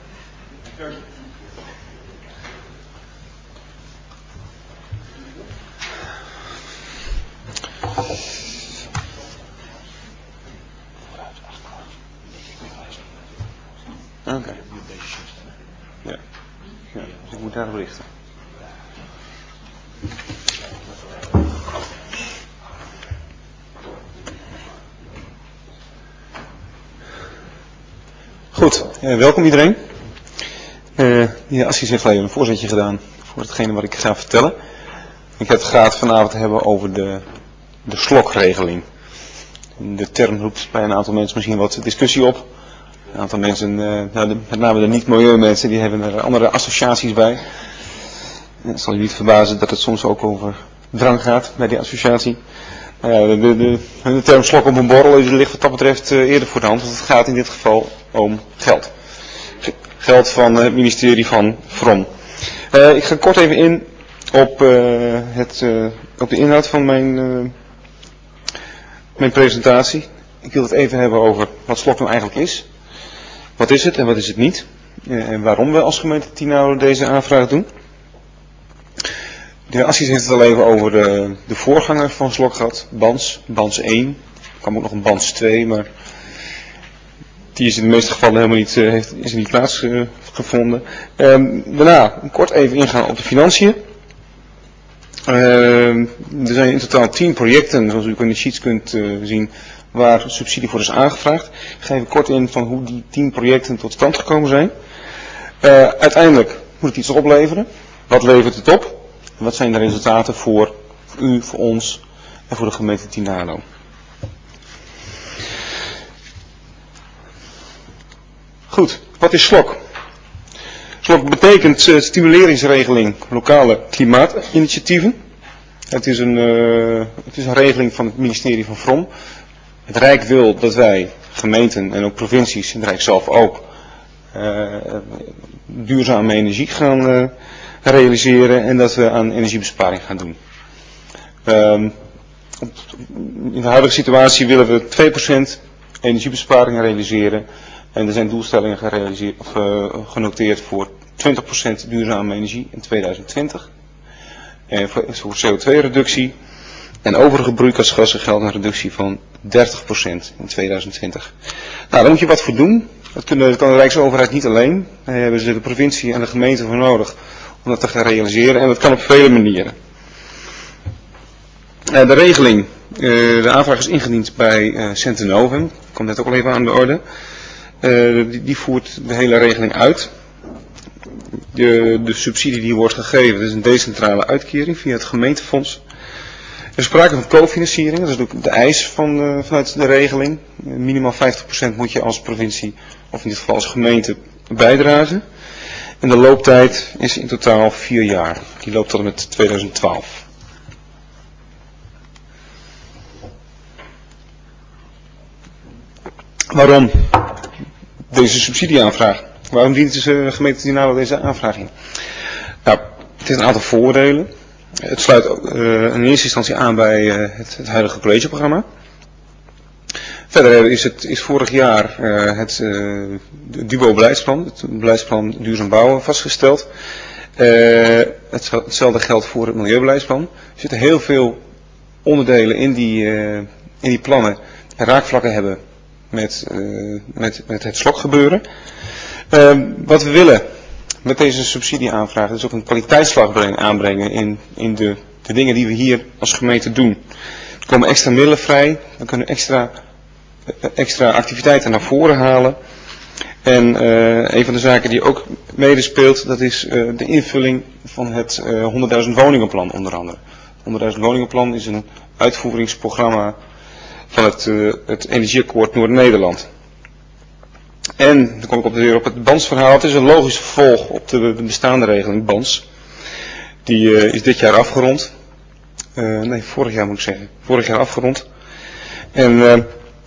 Oké. Okay. Ja. Ja, dus ik moet daar berichten. Goed, eh, welkom iedereen. Uh, de heer Assis heeft al een voorzetje gedaan voor hetgene wat ik ga vertellen. Ik heb het graag vanavond hebben over de, de slokregeling. De term roept bij een aantal mensen misschien wat discussie op. Een aantal mensen, uh, nou de, met name de niet-milieumensen, die hebben er andere associaties bij. Het zal je niet verbazen dat het soms ook over drank gaat bij die associatie. Uh, de, de, de, de term slok op een borrel ligt wat dat betreft uh, eerder voor de hand, want het gaat in dit geval om geld. Geld van het ministerie van Vrom. Uh, ik ga kort even in op, uh, het, uh, op de inhoud van mijn, uh, mijn presentatie. Ik wil het even hebben over wat slok nou eigenlijk is. Wat is het en wat is het niet? Uh, en waarom we als gemeente Tienhouden deze aanvraag doen. De heer Assis heeft het al even over de, de voorganger van slok gehad. Bans, Bans één. Er kwam ook nog een Bans twee, maar die is in de meeste gevallen helemaal niet, uh, heeft, is er niet plaatsgevonden. Uh, um, daarna kort even ingaan op de financiën. Uh, er zijn in totaal tien projecten, zoals u ook in de sheets kunt uh, zien, waar subsidie voor is aangevraagd. Ik ga even kort in van hoe die tien projecten tot stand gekomen zijn. Uh, uiteindelijk moet het iets opleveren. Wat levert het op? Wat zijn de resultaten voor u, voor ons en voor de gemeente Tienhouden? Goed, wat is slok? Slok betekent uh, stimuleringsregeling lokale klimaatinitiatieven. Het is, een, uh, het is een regeling van het ministerie van Vrom. Het Rijk wil dat wij, gemeenten en ook provincies, en het Rijk zelf ook, uh, duurzame energie gaan uh, realiseren en dat we aan energiebesparing gaan doen. Um, in de huidige situatie willen we twee procent energiebesparing realiseren en er zijn doelstellingen gerealiseerd, of, uh, genoteerd voor twintig procent duurzame energie in tweeduizend twintig. En voor, voor C O twee reductie. En overige broeikasgassen geldt een reductie van dertig procent in tweeduizend twintig. Nou, daar moet je wat voor doen. Dat, kunnen, dat kan de Rijksoverheid niet alleen. Daar hebben ze de provincie en de gemeente voor nodig om dat te gaan realiseren. En dat kan op vele manieren. Uh, de regeling. Uh, de aanvraag is ingediend bij uh, Centenovum. Komt net ook al even aan de orde. Uh, die, die voert de hele regeling uit. De, de subsidie die wordt gegeven, dat is een decentrale uitkering via het gemeentefonds. Er is sprake van cofinanciering, dat is ook de eis van, uh, vanuit de regeling. Uh, minimaal vijftig procent moet je als provincie, of in dit geval als gemeente, bijdragen. En de looptijd is in totaal vier jaar. Die loopt tot en met tweeduizend twaalf. Waarom deze subsidieaanvraag? Waarom dient de gemeente Tienalo deze aanvraag in? Nou, het heeft een aantal voordelen. Het sluit ook, uh, in eerste instantie aan bij uh, het, het huidige collegeprogramma. Verder is, het, is vorig jaar uh, het uh, DUBO-beleidsplan, het beleidsplan duurzaam bouwen, vastgesteld. Uh, het, hetzelfde geldt voor het milieubeleidsplan. Er zitten heel veel onderdelen in die, uh, in die plannen en raakvlakken hebben met, uh, met, met het slokgebeuren. Uh, wat we willen met deze subsidieaanvraag is ook een kwaliteitsslag brengen, aanbrengen in, in de, de dingen die we hier als gemeente doen. Er komen extra middelen vrij, we kunnen extra, extra activiteiten naar voren halen. En uh, een van de zaken die ook medespeelt, dat is uh, de invulling van het uh, honderdduizend woningenplan onder andere. Het honderdduizend woningenplan is een uitvoeringsprogramma van het, uh, het Energieakkoord Noord-Nederland. En, dan kom ik op de weer op het B A N S-verhaal. Het is een logisch vervolg op de, de bestaande regeling B A N S. Die uh, is dit jaar afgerond. Uh, nee, vorig jaar moet ik zeggen. Vorig jaar afgerond. En uh,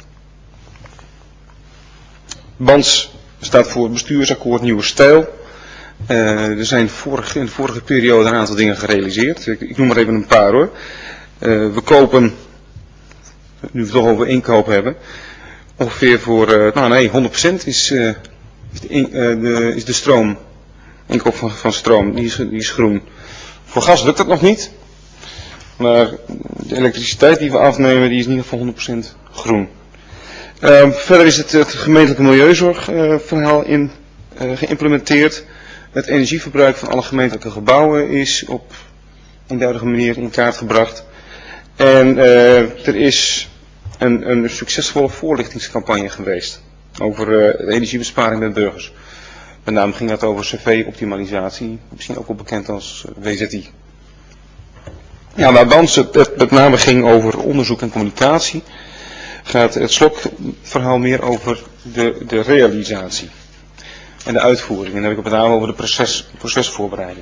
B A N S staat voor Bestuursakkoord Nieuwe Stijl. Uh, er zijn vorige, in de vorige periode een aantal dingen gerealiseerd. Ik, ik noem maar even een paar hoor. Uh, we kopen, nu we het toch over inkoop hebben, ongeveer voor, uh, nou nee, honderd procent is, uh, is, de, in, uh, de, is de stroom, inkoop van, van stroom, die is, die is groen. Voor gas lukt dat nog niet, maar de elektriciteit die we afnemen, die is in ieder geval honderd procent groen. Uh, verder is het, het gemeentelijke milieuzorgverhaal uh, in, uh, geïmplementeerd. Het energieverbruik van alle gemeentelijke gebouwen is op een duidelijke manier in kaart gebracht. En uh, er is een, een succesvolle voorlichtingscampagne geweest over uh, de energiebesparing bij burgers. Met name ging dat over C V-optimalisatie, misschien ook wel bekend als W Z I. Ja, maar als het, het met name ging over onderzoek en communicatie, gaat het slokverhaal meer over de, de realisatie en de uitvoering. En dan heb ik het met name over de proces, procesvoorbereiding.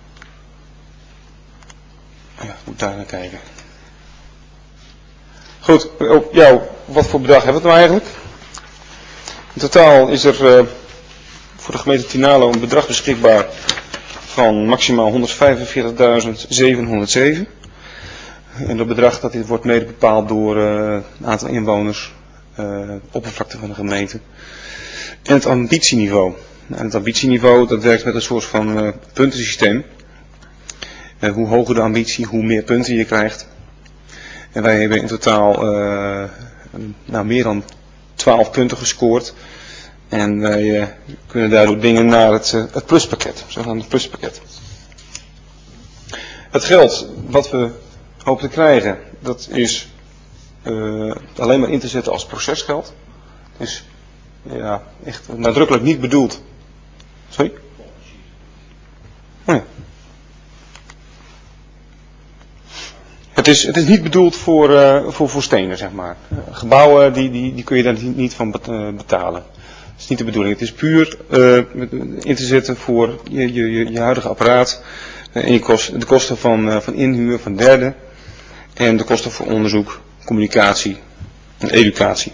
Ja, moet daar naar kijken. Goed, ja, wat voor bedrag hebben we het nou eigenlijk? In totaal is er uh, voor de gemeente Tienalo een bedrag beschikbaar van maximaal honderdvijfenveertigduizend zevenhonderdzeven. En dat bedrag dat dit wordt mede bepaald door uh, een aantal inwoners, uh, oppervlakte van de gemeente. En het ambitieniveau. En het ambitieniveau dat werkt met een soort van uh, puntensysteem. Uh, hoe hoger de ambitie, hoe meer punten je krijgt. En wij hebben in totaal uh, nou, meer dan twaalf punten gescoord. En wij uh, kunnen daardoor dingen naar het, uh, het pluspakket. Zogenaamd pluspakket. Het geld wat we hopen te krijgen, dat is uh, alleen maar in te zetten als procesgeld. Dus ja, echt nadrukkelijk niet bedoeld. Sorry? Oh ja. Het is, het is niet bedoeld voor, uh, voor, voor stenen, zeg maar. Uh, gebouwen, die, die, die kun je daar niet van betalen. Dat is niet de bedoeling. Het is puur uh, in te zetten voor je, je, je huidige apparaat. Uh, en je kost, de kosten van, uh, van inhuur van derden. En de kosten voor onderzoek, communicatie en educatie.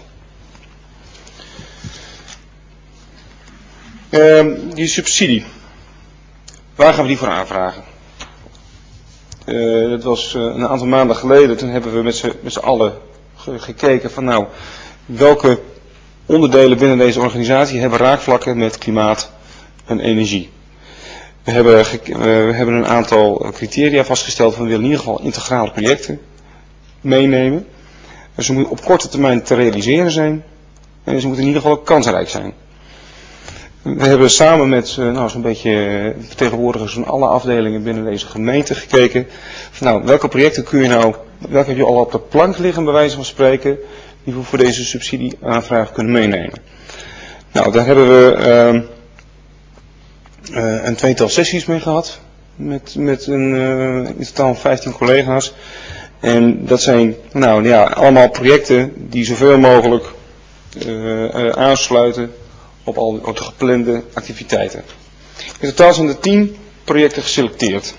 Uh, die subsidie. Waar gaan we die voor aanvragen? Uh, dat was uh, een aantal maanden geleden. Toen hebben we met z'n allen ge gekeken van nou, welke onderdelen binnen deze organisatie hebben raakvlakken met klimaat en energie. We hebben, uh, we hebben een aantal criteria vastgesteld van we willen in ieder geval integrale projecten meenemen. Ze moeten op korte termijn te realiseren zijn en ze moeten in ieder geval ook kansrijk zijn. We hebben samen met uh, nou, zo'n beetje vertegenwoordigers van alle afdelingen binnen deze gemeente gekeken van nou, welke projecten kun je nou, welke heb je al op de plank liggen bij wijze van spreken, die we voor deze subsidieaanvraag kunnen meenemen. Nou, daar hebben we uh, uh, een tweetal sessies mee gehad met, met een, uh, in totaal vijftien collega's. En dat zijn nou ja, allemaal projecten die zoveel mogelijk uh, uh, aansluiten op al op de geplande activiteiten. In totaal zijn er tien projecten geselecteerd.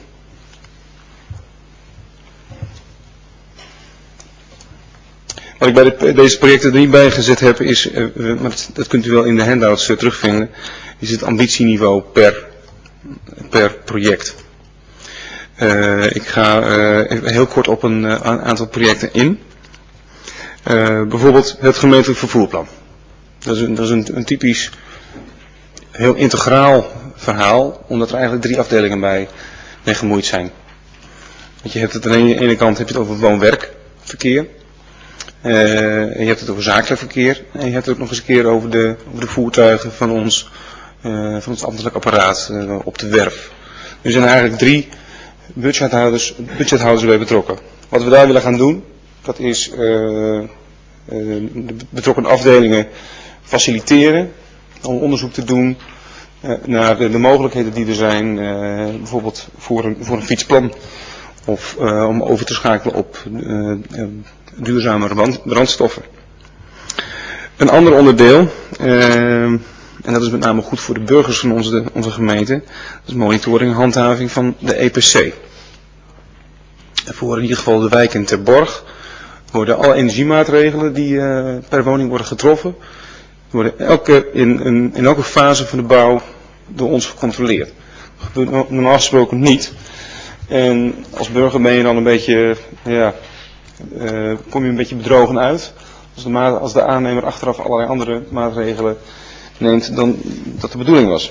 Wat ik bij de, deze projecten er niet bij gezet heb is, uh, maar dat, dat kunt u wel in de handouts uh, terugvinden, is het ambitieniveau per, per project. Uh, ik ga uh, heel kort op een uh, aantal projecten in. Uh, bijvoorbeeld het gemeentelijk vervoerplan. Dat is, een, dat is een, een typisch heel integraal verhaal, omdat er eigenlijk drie afdelingen bij mee gemoeid zijn. Want je hebt het aan de ene kant heb je het over woon-werkverkeer. Uh, je hebt het over zakelijk verkeer. En je hebt het ook nog eens een keer over de, over de voertuigen van ons, uh, van ons ambtelijk apparaat uh, op de werf. Er zijn eigenlijk drie budgethouders, budgethouders bij betrokken. Wat we daar willen gaan doen, dat is uh, uh, de betrokken afdelingen faciliteren om onderzoek te doen uh, naar de, de mogelijkheden die er zijn, uh, bijvoorbeeld voor een, voor een fietsplan of uh, om over te schakelen op uh, uh, duurzamere brandstoffen. Een ander onderdeel, uh, en dat is met name goed voor de burgers van onze, onze gemeente, dat is monitoring en handhaving van de E P C. Voor in ieder geval de wijken ter borg worden alle energiemaatregelen die uh, per woning worden getroffen, worden elke, in, in, in elke fase van de bouw door ons gecontroleerd. Dat gebeurt normaal gesproken niet. En als burger ben je dan een beetje, ja, uh, kom je een beetje bedrogen uit. Als de, ma- als de aannemer achteraf allerlei andere maatregelen neemt dan dat de bedoeling was.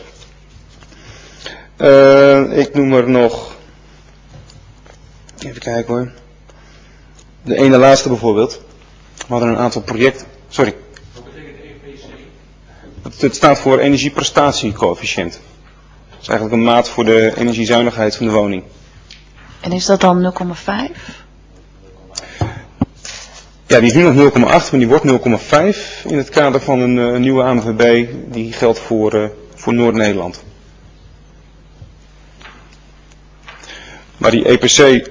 Uh, ik noem er nog, even kijken hoor, de ene laatste bijvoorbeeld. We hadden een aantal projecten, sorry. Wat betekent E P C? Het staat voor energieprestatiecoëfficiënt. Dat is eigenlijk een maat voor de energiezuinigheid van de woning. En is dat dan nul komma vijf? Ja, die is nu nog nul komma acht, maar die wordt nul komma vijf in het kader van een, een nieuwe A M V B die geldt voor, uh, voor Noord-Nederland. Maar die E P C,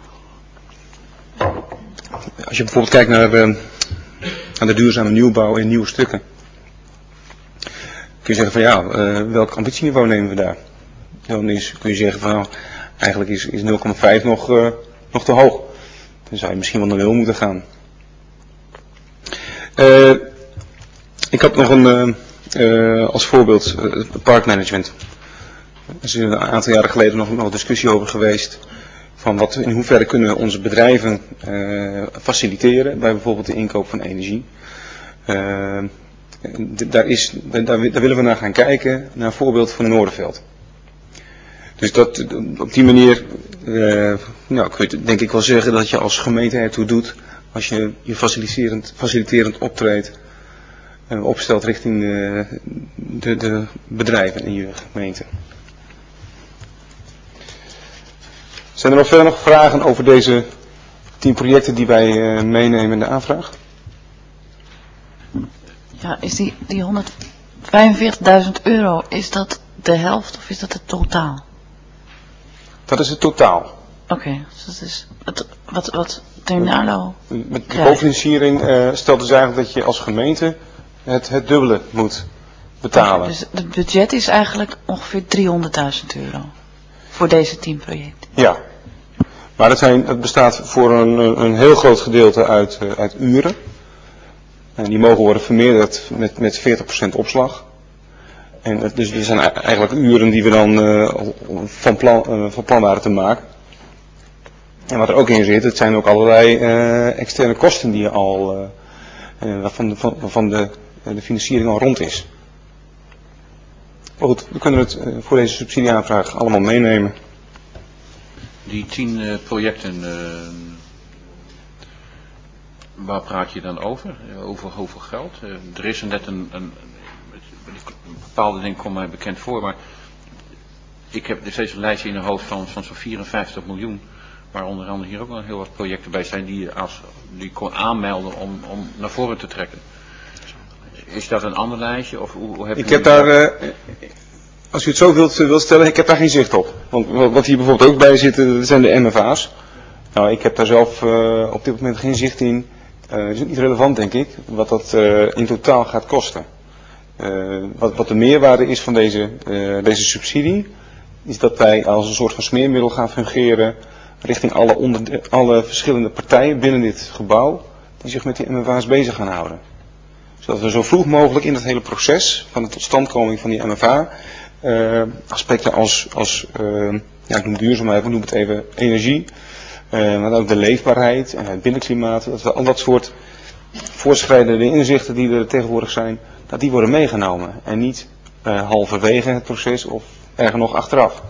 als je bijvoorbeeld kijkt naar, uh, naar de duurzame nieuwbouw in nieuwe stukken, kun je zeggen van ja, uh, welk ambitieniveau nemen we daar? Dan is, kun je zeggen van nou, eigenlijk is, is nul komma vijf nog, uh, nog te hoog. Dan zou je misschien wel naar nul moeten gaan. Uh, ik had nog een, uh, uh, als voorbeeld, uh, parkmanagement. Er is een aantal jaren geleden nog een discussie over geweest. Van wat, in hoeverre kunnen onze bedrijven uh, faciliteren bij bijvoorbeeld de inkoop van energie. Uh, daar, is, daar, daar willen we naar gaan kijken, naar een voorbeeld van een Noorderveld. Dus dat, op die manier uh, nou, kun je denk ik wel zeggen dat je als gemeente ertoe doet als je je faciliterend, faciliterend optreedt, uh, opstelt richting de, de, de bedrijven in je gemeente. Zijn er nog verder nog vragen over deze tien projecten die wij uh, meenemen in de aanvraag? Ja, is die, die honderdvijfenveertigduizend euro, is dat de helft of is dat het totaal? Dat is het totaal. Oké, okay, dus dat is het, wat, wat Ternalo met de cofinanciering uh, stelt dus eigenlijk dat je als gemeente het, het dubbele moet betalen. Okay, dus het budget is eigenlijk ongeveer driehonderdduizend euro voor deze tien projecten. Ja, maar het, zijn, het bestaat voor een, een heel groot gedeelte uit, uh, uit uren. En die mogen worden vermeerderd met, met veertig procent opslag. En het, dus er zijn eigenlijk uren die we dan uh, van, plan, uh, van plan waren te maken. En wat er ook in zit, het zijn ook allerlei uh, externe kosten die al, uh, uh, waarvan, de, van, waarvan de, de financiering al rond is. Maar goed, we kunnen het uh, voor deze subsidieaanvraag allemaal meenemen. Die tien uh, projecten, uh, waar praat je dan over? Uh, over hoeveel geld? Uh, er is er net een, een, een bepaalde ding komt mij bekend voor, maar ik heb steeds een lijstje in mijn hoofd van, van zo'n vierenvijftig miljoen, waar onder andere hier ook nog heel wat projecten bij zijn die je als, die kon aanmelden om, om naar voren te trekken. Is dat een ander lijstje? Of hoe, hoe heb ik heb daar, uh, als u het zo wilt, wilt stellen, ik heb daar geen zicht op. Want wat hier bijvoorbeeld ook bij zit, dat zijn de M F A's. Nou, ik heb daar zelf uh, op dit moment geen zicht in. Uh, het is niet relevant, denk ik, wat dat uh, in totaal gaat kosten. Uh, wat, wat de meerwaarde is van deze, uh, deze subsidie, is dat wij als een soort van smeermiddel gaan fungeren richting alle, onder, alle verschillende partijen binnen dit gebouw die zich met die M F A's bezig gaan houden. Zodat we zo vroeg mogelijk in het hele proces van de totstandkoming van die M F A uh, aspecten als, als uh, ja, ik noem duurzaamheid, ik noem het even energie, uh, maar ook de leefbaarheid en het binnenklimaat, dat we al dat soort voortschrijdende inzichten die er tegenwoordig zijn, dat die worden meegenomen en niet uh, halverwege het proces of erger nog achteraf.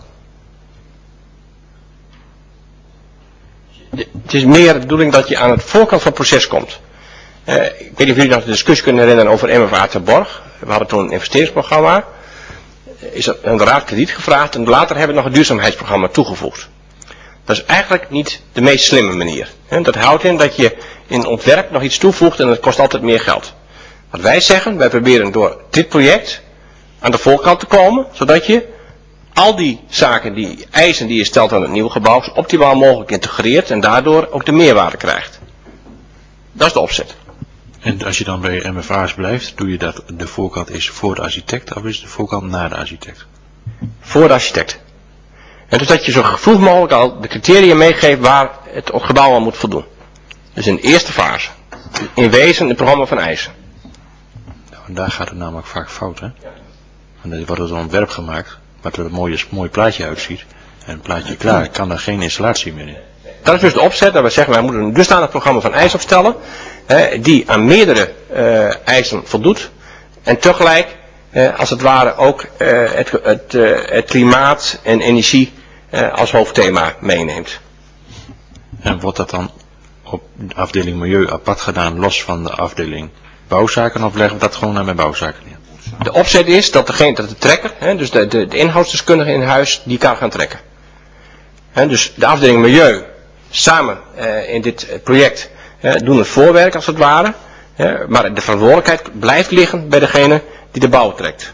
Het is meer de bedoeling dat je aan het voorkant van het proces komt. Uh, ik weet niet of jullie nog de discussie kunnen herinneren over M F A ter Borg. We hadden toen een investeringsprogramma. Is er aan de raad krediet gevraagd en later hebben we nog een duurzaamheidsprogramma toegevoegd. Dat is eigenlijk niet de meest slimme manier. He, dat houdt in dat je in ontwerp nog iets toevoegt en dat kost altijd meer geld. Wat wij zeggen, wij proberen door dit project aan de voorkant te komen, zodat je al die zaken, die eisen die je stelt aan het nieuwe gebouw, zo optimaal mogelijk integreert en daardoor ook de meerwaarde krijgt. Dat is de opzet. En als je dan bij M F A's blijft, doe je dat de voorkant is voor de architect of is de voorkant na de architect? Voor de architect. En dus dat je zo vroeg mogelijk al de criteria meegeeft waar het gebouw aan moet voldoen. Dus in de eerste fase. In wezen het programma van eisen. Nou, en daar gaat het namelijk vaak fout, hè? Want er wordt een ontwerp gemaakt, wat er een mooie, mooi plaatje uitziet. En een plaatje klaar, kan er geen installatie meer in. Dat is dus de opzet, dat we zeggen, wij moeten een dusdanig programma van eisen opstellen, hè, die aan meerdere uh, eisen voldoet. En tegelijk, uh, als het ware, ook uh, het, het, uh, het klimaat en energie uh, als hoofdthema meeneemt. En wordt dat dan op de afdeling milieu apart gedaan, los van de afdeling bouwzaken, of leggen we dat gewoon naar mijn bouwzaken neer? De opzet is dat, degene, dat de trekker, hè, dus de, de, de inhoudsdeskundige in huis, die kan gaan trekken. Hè, dus de afdeling milieu, samen uh, in dit project, uh, doen het voorwerk als het ware. Uh, maar de verantwoordelijkheid blijft liggen bij degene die de bouw trekt.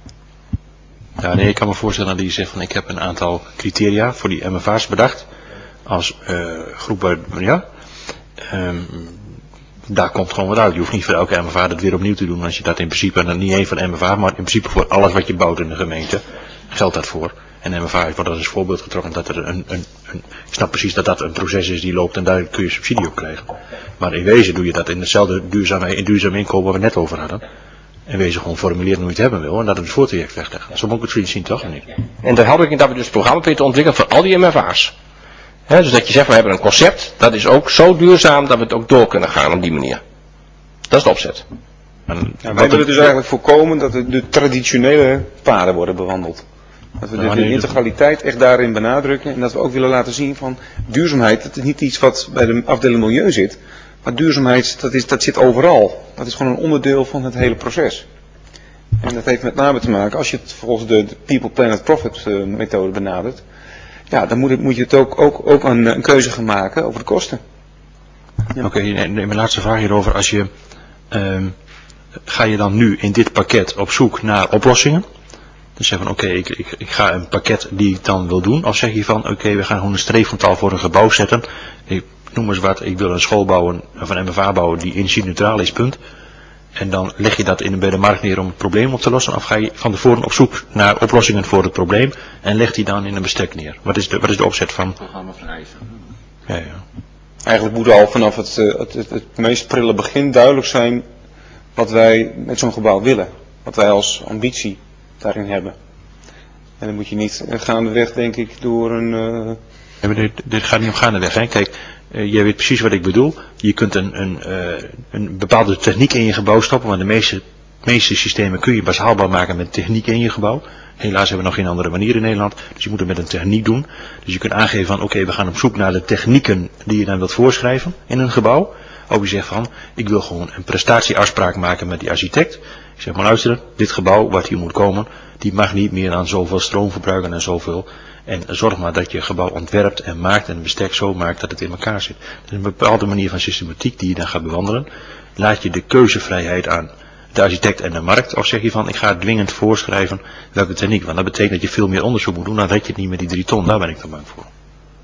Ja, nee, ik kan me voorstellen dat je zegt van ik heb een aantal criteria voor die M F A's bedacht. Als uh, groep, ja. Um, daar komt gewoon wat uit. Je hoeft niet voor elke M F A dat weer opnieuw te doen. Als je dat in principe, en dan niet één van de M F A, maar in principe voor alles wat je bouwt in de gemeente, geldt dat voor. En M F A wordt als voorbeeld getrokken dat er een, een, een, ik snap precies dat dat een proces is die loopt en daar kun je subsidie op krijgen. Maar in wezen doe je dat in hetzelfde duurzame, in duurzame inkomen waar we net over hadden. In wezen gewoon formuleren hoe je het hebben wil en dat het voortraject wegleggen. Zo moet ik het zien toch niet. En daar help ik in dat we dus het programma proberen te ontwikkelen voor al die M F A's. He, dus dat je zegt we hebben een concept, dat is ook zo duurzaam dat we het ook door kunnen gaan op die manier. Dat is de opzet. En ja, wij willen dus eigenlijk voorkomen dat de, de traditionele paden worden bewandeld. Dat we nou, de, de integraliteit echt daarin benadrukken en dat we ook willen laten zien van duurzaamheid, dat is niet iets wat bij de afdeling milieu zit, maar duurzaamheid dat, is, dat zit overal. Dat is gewoon een onderdeel van het hele proces. En dat heeft met name te maken, als je het volgens de, de People Planet Profit uh, methode benadert, ja, dan moet, het, moet je het ook, ook, ook een, een keuze gaan maken over de kosten. Ja. Oké, okay, mijn laatste vraag hierover, als je, um, ga je dan nu in dit pakket op zoek naar oplossingen? Dus zeggen van oké, okay, ik, ik, ik ga een pakket die ik dan wil doen. Of zeg je van oké, okay, we gaan gewoon een streefgetal voor een gebouw zetten. Ik noem eens wat, ik wil een school bouwen, of een M F A bouwen die energie-neutraal is, punt. En dan leg je dat in, bij de markt neer om het probleem op te lossen. Of ga je van tevoren op zoek naar oplossingen voor het probleem en leg die dan in een bestek neer. Wat is de, wat is de opzet van? Het programma van eisen. Ja, ja. Eigenlijk moet al vanaf het, het, het, het meest prille begin duidelijk zijn wat wij met zo'n gebouw willen. Wat wij als ambitie daarin hebben. En dan moet je niet gaandeweg, denk ik, door een... Uh... Ja, maar dit, dit gaat niet om gaandeweg, hè. Kijk, uh, jij weet precies wat ik bedoel. Je kunt een, een, uh, een bepaalde techniek in je gebouw stoppen, want de meeste, meeste systemen kun je pas haalbaar maken met techniek in je gebouw. Helaas hebben we nog geen andere manier in Nederland. Dus je moet het met een techniek doen. Dus je kunt aangeven van oké, okay, we gaan op zoek naar de technieken die je dan wilt voorschrijven in een gebouw. Of je zegt van ik wil gewoon een prestatieafspraak maken met die architect. Ik zeg maar luisteren, dit gebouw wat hier moet komen, die mag niet meer aan zoveel stroom verbruiken en zoveel. En zorg maar dat je gebouw ontwerpt en maakt en bestek zo maakt dat het in elkaar zit. Dat is een bepaalde manier van systematiek die je dan gaat bewandelen. Laat je de keuzevrijheid aan de architect en de markt, of zeg je van ik ga dwingend voorschrijven welke techniek. Want dat betekent dat je veel meer onderzoek moet doen, dan red je het niet met die drie ton, daar ben ik dan bang voor.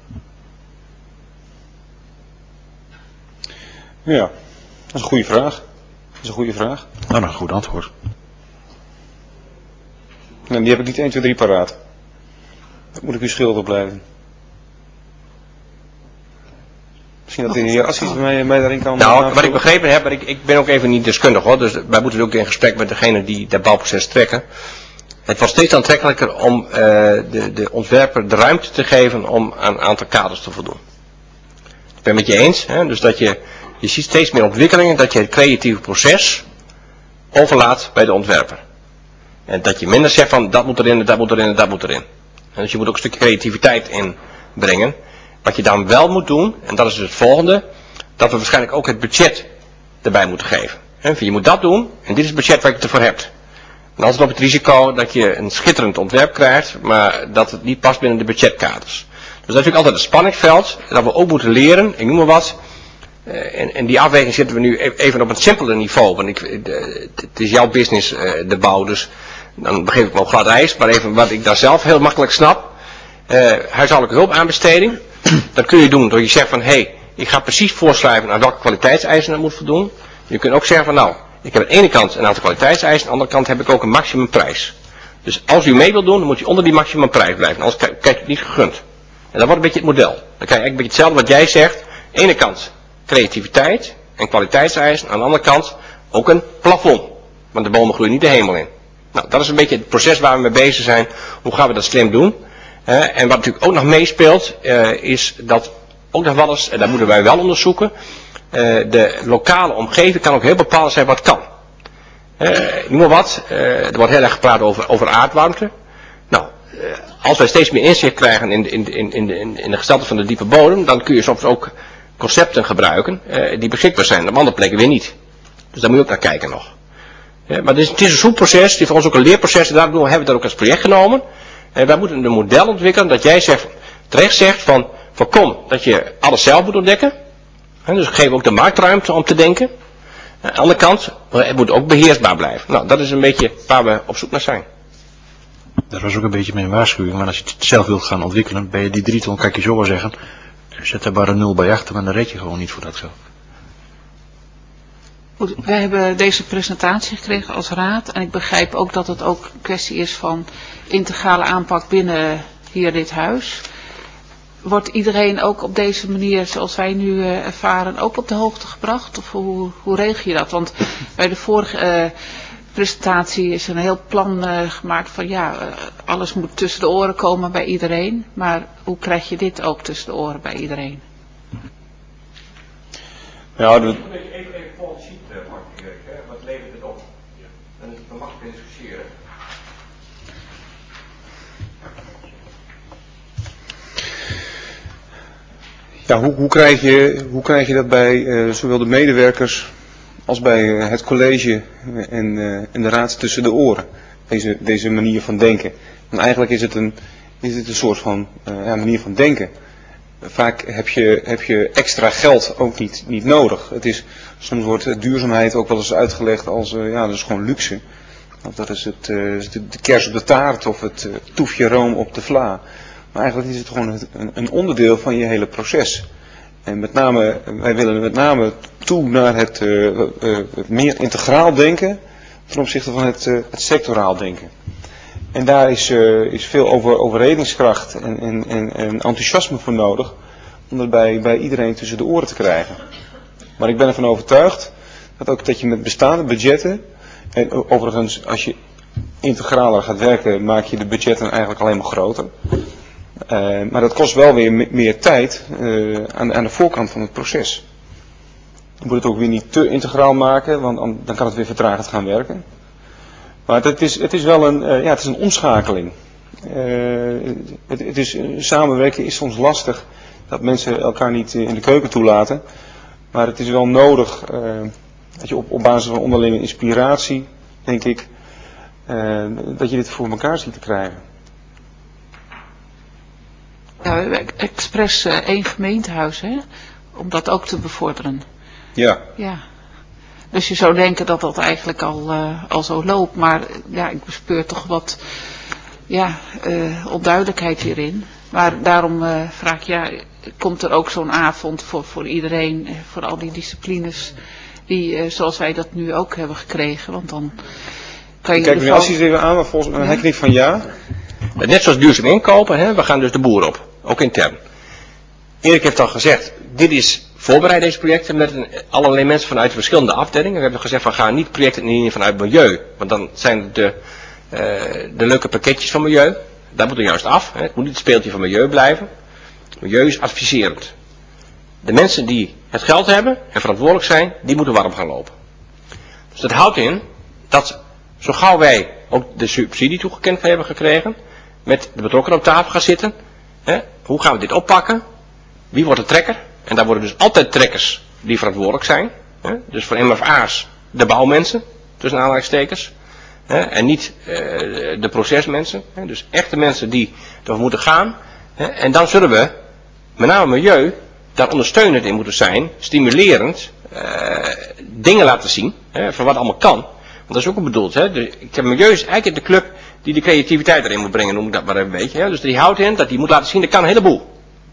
Ja, dat is een goede vraag. Dat is een goede vraag. Nou, een goed antwoord. Nou, die heb ik niet één, twee, drie paraat. Dat moet ik u schuldig blijven. Misschien dat de heer Assis mij, mij daarin kan... Nou, wat ik begrepen heb, maar ik, ik ben ook even niet deskundig hoor, dus wij moeten ook in gesprek met degene die dat bouwproces trekken. Het wordt steeds aantrekkelijker om uh, de, de ontwerper de ruimte te geven om aan een aantal kaders te voldoen. Ik ben het met je eens, hè, dus dat je, je ziet steeds meer ontwikkelingen dat je het creatieve proces overlaat bij de ontwerper. En dat je minder zegt van dat moet erin, dat moet erin en dat moet erin. En dus je moet ook een stukje creativiteit inbrengen. Wat je dan wel moet doen, en dat is dus het volgende, dat we waarschijnlijk ook het budget erbij moeten geven. En je moet dat doen, en dit is het budget waar je het ervoor hebt. En altijd op het risico dat je een schitterend ontwerp krijgt, maar dat het niet past binnen de budgetkaders. Dus dat is natuurlijk altijd een spanningsveld, dat we ook moeten leren, ik noem maar wat. En, en die afweging zitten we nu even op een simpeler niveau, want ik, het is jouw business, de bouw, dus dan begreep ik me op glad ijs, maar even wat ik daar zelf heel makkelijk snap. Uh, huishoudelijke hulpaanbesteding, dat kun je doen door je zegt van hé, hey, ik ga precies voorschrijven aan welke kwaliteitseisen dat moet voldoen. Je kunt ook zeggen van nou, ik heb aan de ene kant een aantal kwaliteitseisen, aan de andere kant heb ik ook een maximumprijs. Dus als u mee wilt doen, dan moet je onder die maximumprijs blijven, anders krijg je het niet gegund. En dat wordt een beetje het model. Dan krijg je eigenlijk een beetje hetzelfde wat jij zegt. Aan de ene kant creativiteit en kwaliteitseisen, aan de andere kant ook een plafond. Want de bomen groeien niet de hemel in. Nou, dat is een beetje het proces waar we mee bezig zijn. Hoe gaan we dat slim doen? Uh, en wat natuurlijk ook nog meespeelt, uh, is dat ook nog wel eens, en dat moeten wij wel onderzoeken, uh, de lokale omgeving kan ook heel bepalend zijn wat kan. Uh, noem maar wat, uh, er wordt heel erg gepraat over, over aardwarmte. Nou, uh, als wij steeds meer inzicht krijgen in, in, in, in, in, in de gestelte van de diepe bodem, dan kun je soms ook concepten gebruiken uh, die beschikbaar zijn, op andere plekken weer niet. Dus daar moet je ook naar kijken nog. Uh, maar het is, het is een zoekproces, het is voor ons ook een leerproces, en daarom hebben we dat ook als project genomen. En wij moeten een model ontwikkelen dat jij zegt, terecht zegt van voorkom dat je alles zelf moet ontdekken. En dus geef ook de marktruimte om te denken. Aan de andere kant, het moet ook beheersbaar blijven. Nou, dat is een beetje waar we op zoek naar zijn. Dat was ook een beetje mijn waarschuwing, maar als je het zelf wilt gaan ontwikkelen, bij die drie ton kan ik je zo wel zeggen, zet er maar een nul bij achter, maar dan red je gewoon niet voor dat geld. Goed, wij hebben deze presentatie gekregen als raad en ik begrijp ook dat het ook een kwestie is van integrale aanpak binnen hier dit huis. Wordt iedereen ook op deze manier, zoals wij nu uh, ervaren, ook op de hoogte gebracht? Of hoe, hoe regel je dat? Want bij de vorige uh, presentatie is er een heel plan uh, gemaakt van ja, uh, alles moet tussen de oren komen bij iedereen. Maar hoe krijg je dit ook tussen de oren bij iedereen? Ja, de... Ja, hoe, hoe, krijg je, hoe krijg je dat bij uh, zowel de medewerkers als bij uh, het college en, uh, en de raad tussen de oren? Deze, deze manier van denken. En eigenlijk is het een, is het een soort van uh, ja, manier van denken. Vaak heb je, heb je extra geld ook niet, niet nodig. Het is, soms wordt duurzaamheid ook wel eens uitgelegd als uh, ja, dat is gewoon luxe. Of dat is het, uh, de, de kers op de taart of het uh, toefje room op de vla. Maar eigenlijk is het gewoon een, een onderdeel van je hele proces. En met name, wij willen met name toe naar het, uh, uh, het meer integraal denken ten opzichte van het, uh, het sectoraal denken. En daar is, uh, is veel over, overredingskracht en, en, en, en enthousiasme voor nodig om dat bij, bij iedereen tussen de oren te krijgen. Maar ik ben ervan overtuigd dat ook dat je met bestaande budgetten, en overigens als je integraler gaat werken maak je de budgetten eigenlijk alleen maar groter. Uh, maar dat kost wel weer me- meer tijd uh, aan, aan de voorkant van het proces. Je moet het ook weer niet te integraal maken, want dan kan het weer vertragend gaan werken. Maar het is, het is wel een, uh, ja, het is een omschakeling. Uh, het, het is, uh, samenwerken is soms lastig, dat mensen elkaar niet uh, in de keuken toelaten. Maar het is wel nodig, uh, dat je op, op basis van onderlinge inspiratie, denk ik, uh, dat je dit voor elkaar ziet te krijgen. Ja, we hebben expres uh, één gemeentehuis, hè, om dat ook te bevorderen. Ja. Ja. Dus je zou denken dat dat eigenlijk al, uh, al zo loopt, maar ja, ik bespeur toch wat ja, uh, onduidelijkheid hierin. Maar daarom uh, vraag ik, ja, komt er ook zo'n avond voor, voor iedereen, voor al die disciplines, die, uh, zoals wij dat nu ook hebben gekregen, want dan kan je... Kijk, meneer Assies even aan, maar volgens mij ja. Hij knikt van ja. Net zoals duurzaam inkopen, hè, we gaan dus de boer op, ook intern. Erik heeft al gezegd, dit is voorbereid deze projecten met een, allerlei mensen vanuit verschillende afdelingen. We hebben gezegd van ga niet projecten indienen vanuit milieu, want dan zijn het de, uh, de leuke pakketjes van milieu. Daar moet er juist af. Hè. Het moet niet het speeltje van milieu blijven. Milieu is adviserend. De mensen die het geld hebben en verantwoordelijk zijn, die moeten warm gaan lopen. Dus dat houdt in dat zo gauw wij ook de subsidie toegekend hebben gekregen, met de betrokkenen op tafel gaan zitten. Hè, hoe gaan we dit oppakken? Wie wordt de trekker? En daar worden dus altijd trekkers die verantwoordelijk zijn. Hè? Dus voor M F A's de bouwmensen, tussen aanhalingstekens. Hè? En niet uh, de procesmensen. Hè? Dus echte mensen die ervoor moeten gaan. Hè? En dan zullen we, met name milieu, daar ondersteunend in moeten zijn. Stimulerend. Uh, dingen laten zien. Hè? Van wat allemaal kan. Want dat is ook een bedoeld. Hè? Dus, ik heb milieu is eigenlijk de club die de creativiteit erin moet brengen. Noem ik dat maar een beetje. Hè? Dus die houdt in dat die moet laten zien, dat kan een heleboel.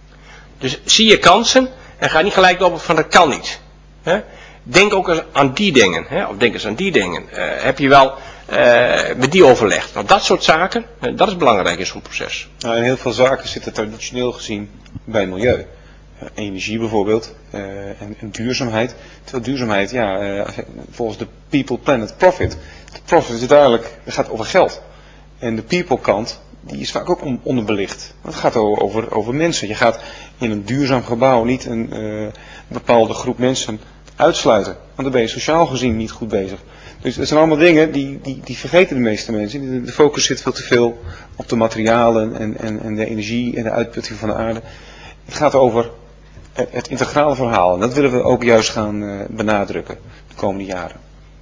Dus zie je kansen en ga niet gelijk op van dat kan niet. Hè? Denk ook eens aan die dingen. Hè? Of denk eens aan die dingen. Uh, heb je wel uh, met die overlegd. Nou, dat soort zaken, uh, dat is belangrijk in zo'n proces. Nou, in heel veel zaken zit het traditioneel gezien bij milieu. Uh, energie bijvoorbeeld. Uh, en, en duurzaamheid. Terwijl duurzaamheid, ja, uh, volgens de people, planet, profit. De profit is uiteindelijk, het gaat over geld. En de people kant, die is vaak ook on, onderbelicht. Het gaat over, over mensen. Je gaat in een duurzaam gebouw niet een uh, bepaalde groep mensen uitsluiten. Want dan ben je sociaal gezien niet goed bezig. Dus dat zijn allemaal dingen die, die, die vergeten de meeste mensen. De, de focus zit veel te veel op de materialen en, en, en de energie en de uitputting van de aarde. Het gaat over het, het integrale verhaal. En dat willen we ook juist gaan uh, benadrukken de komende jaren.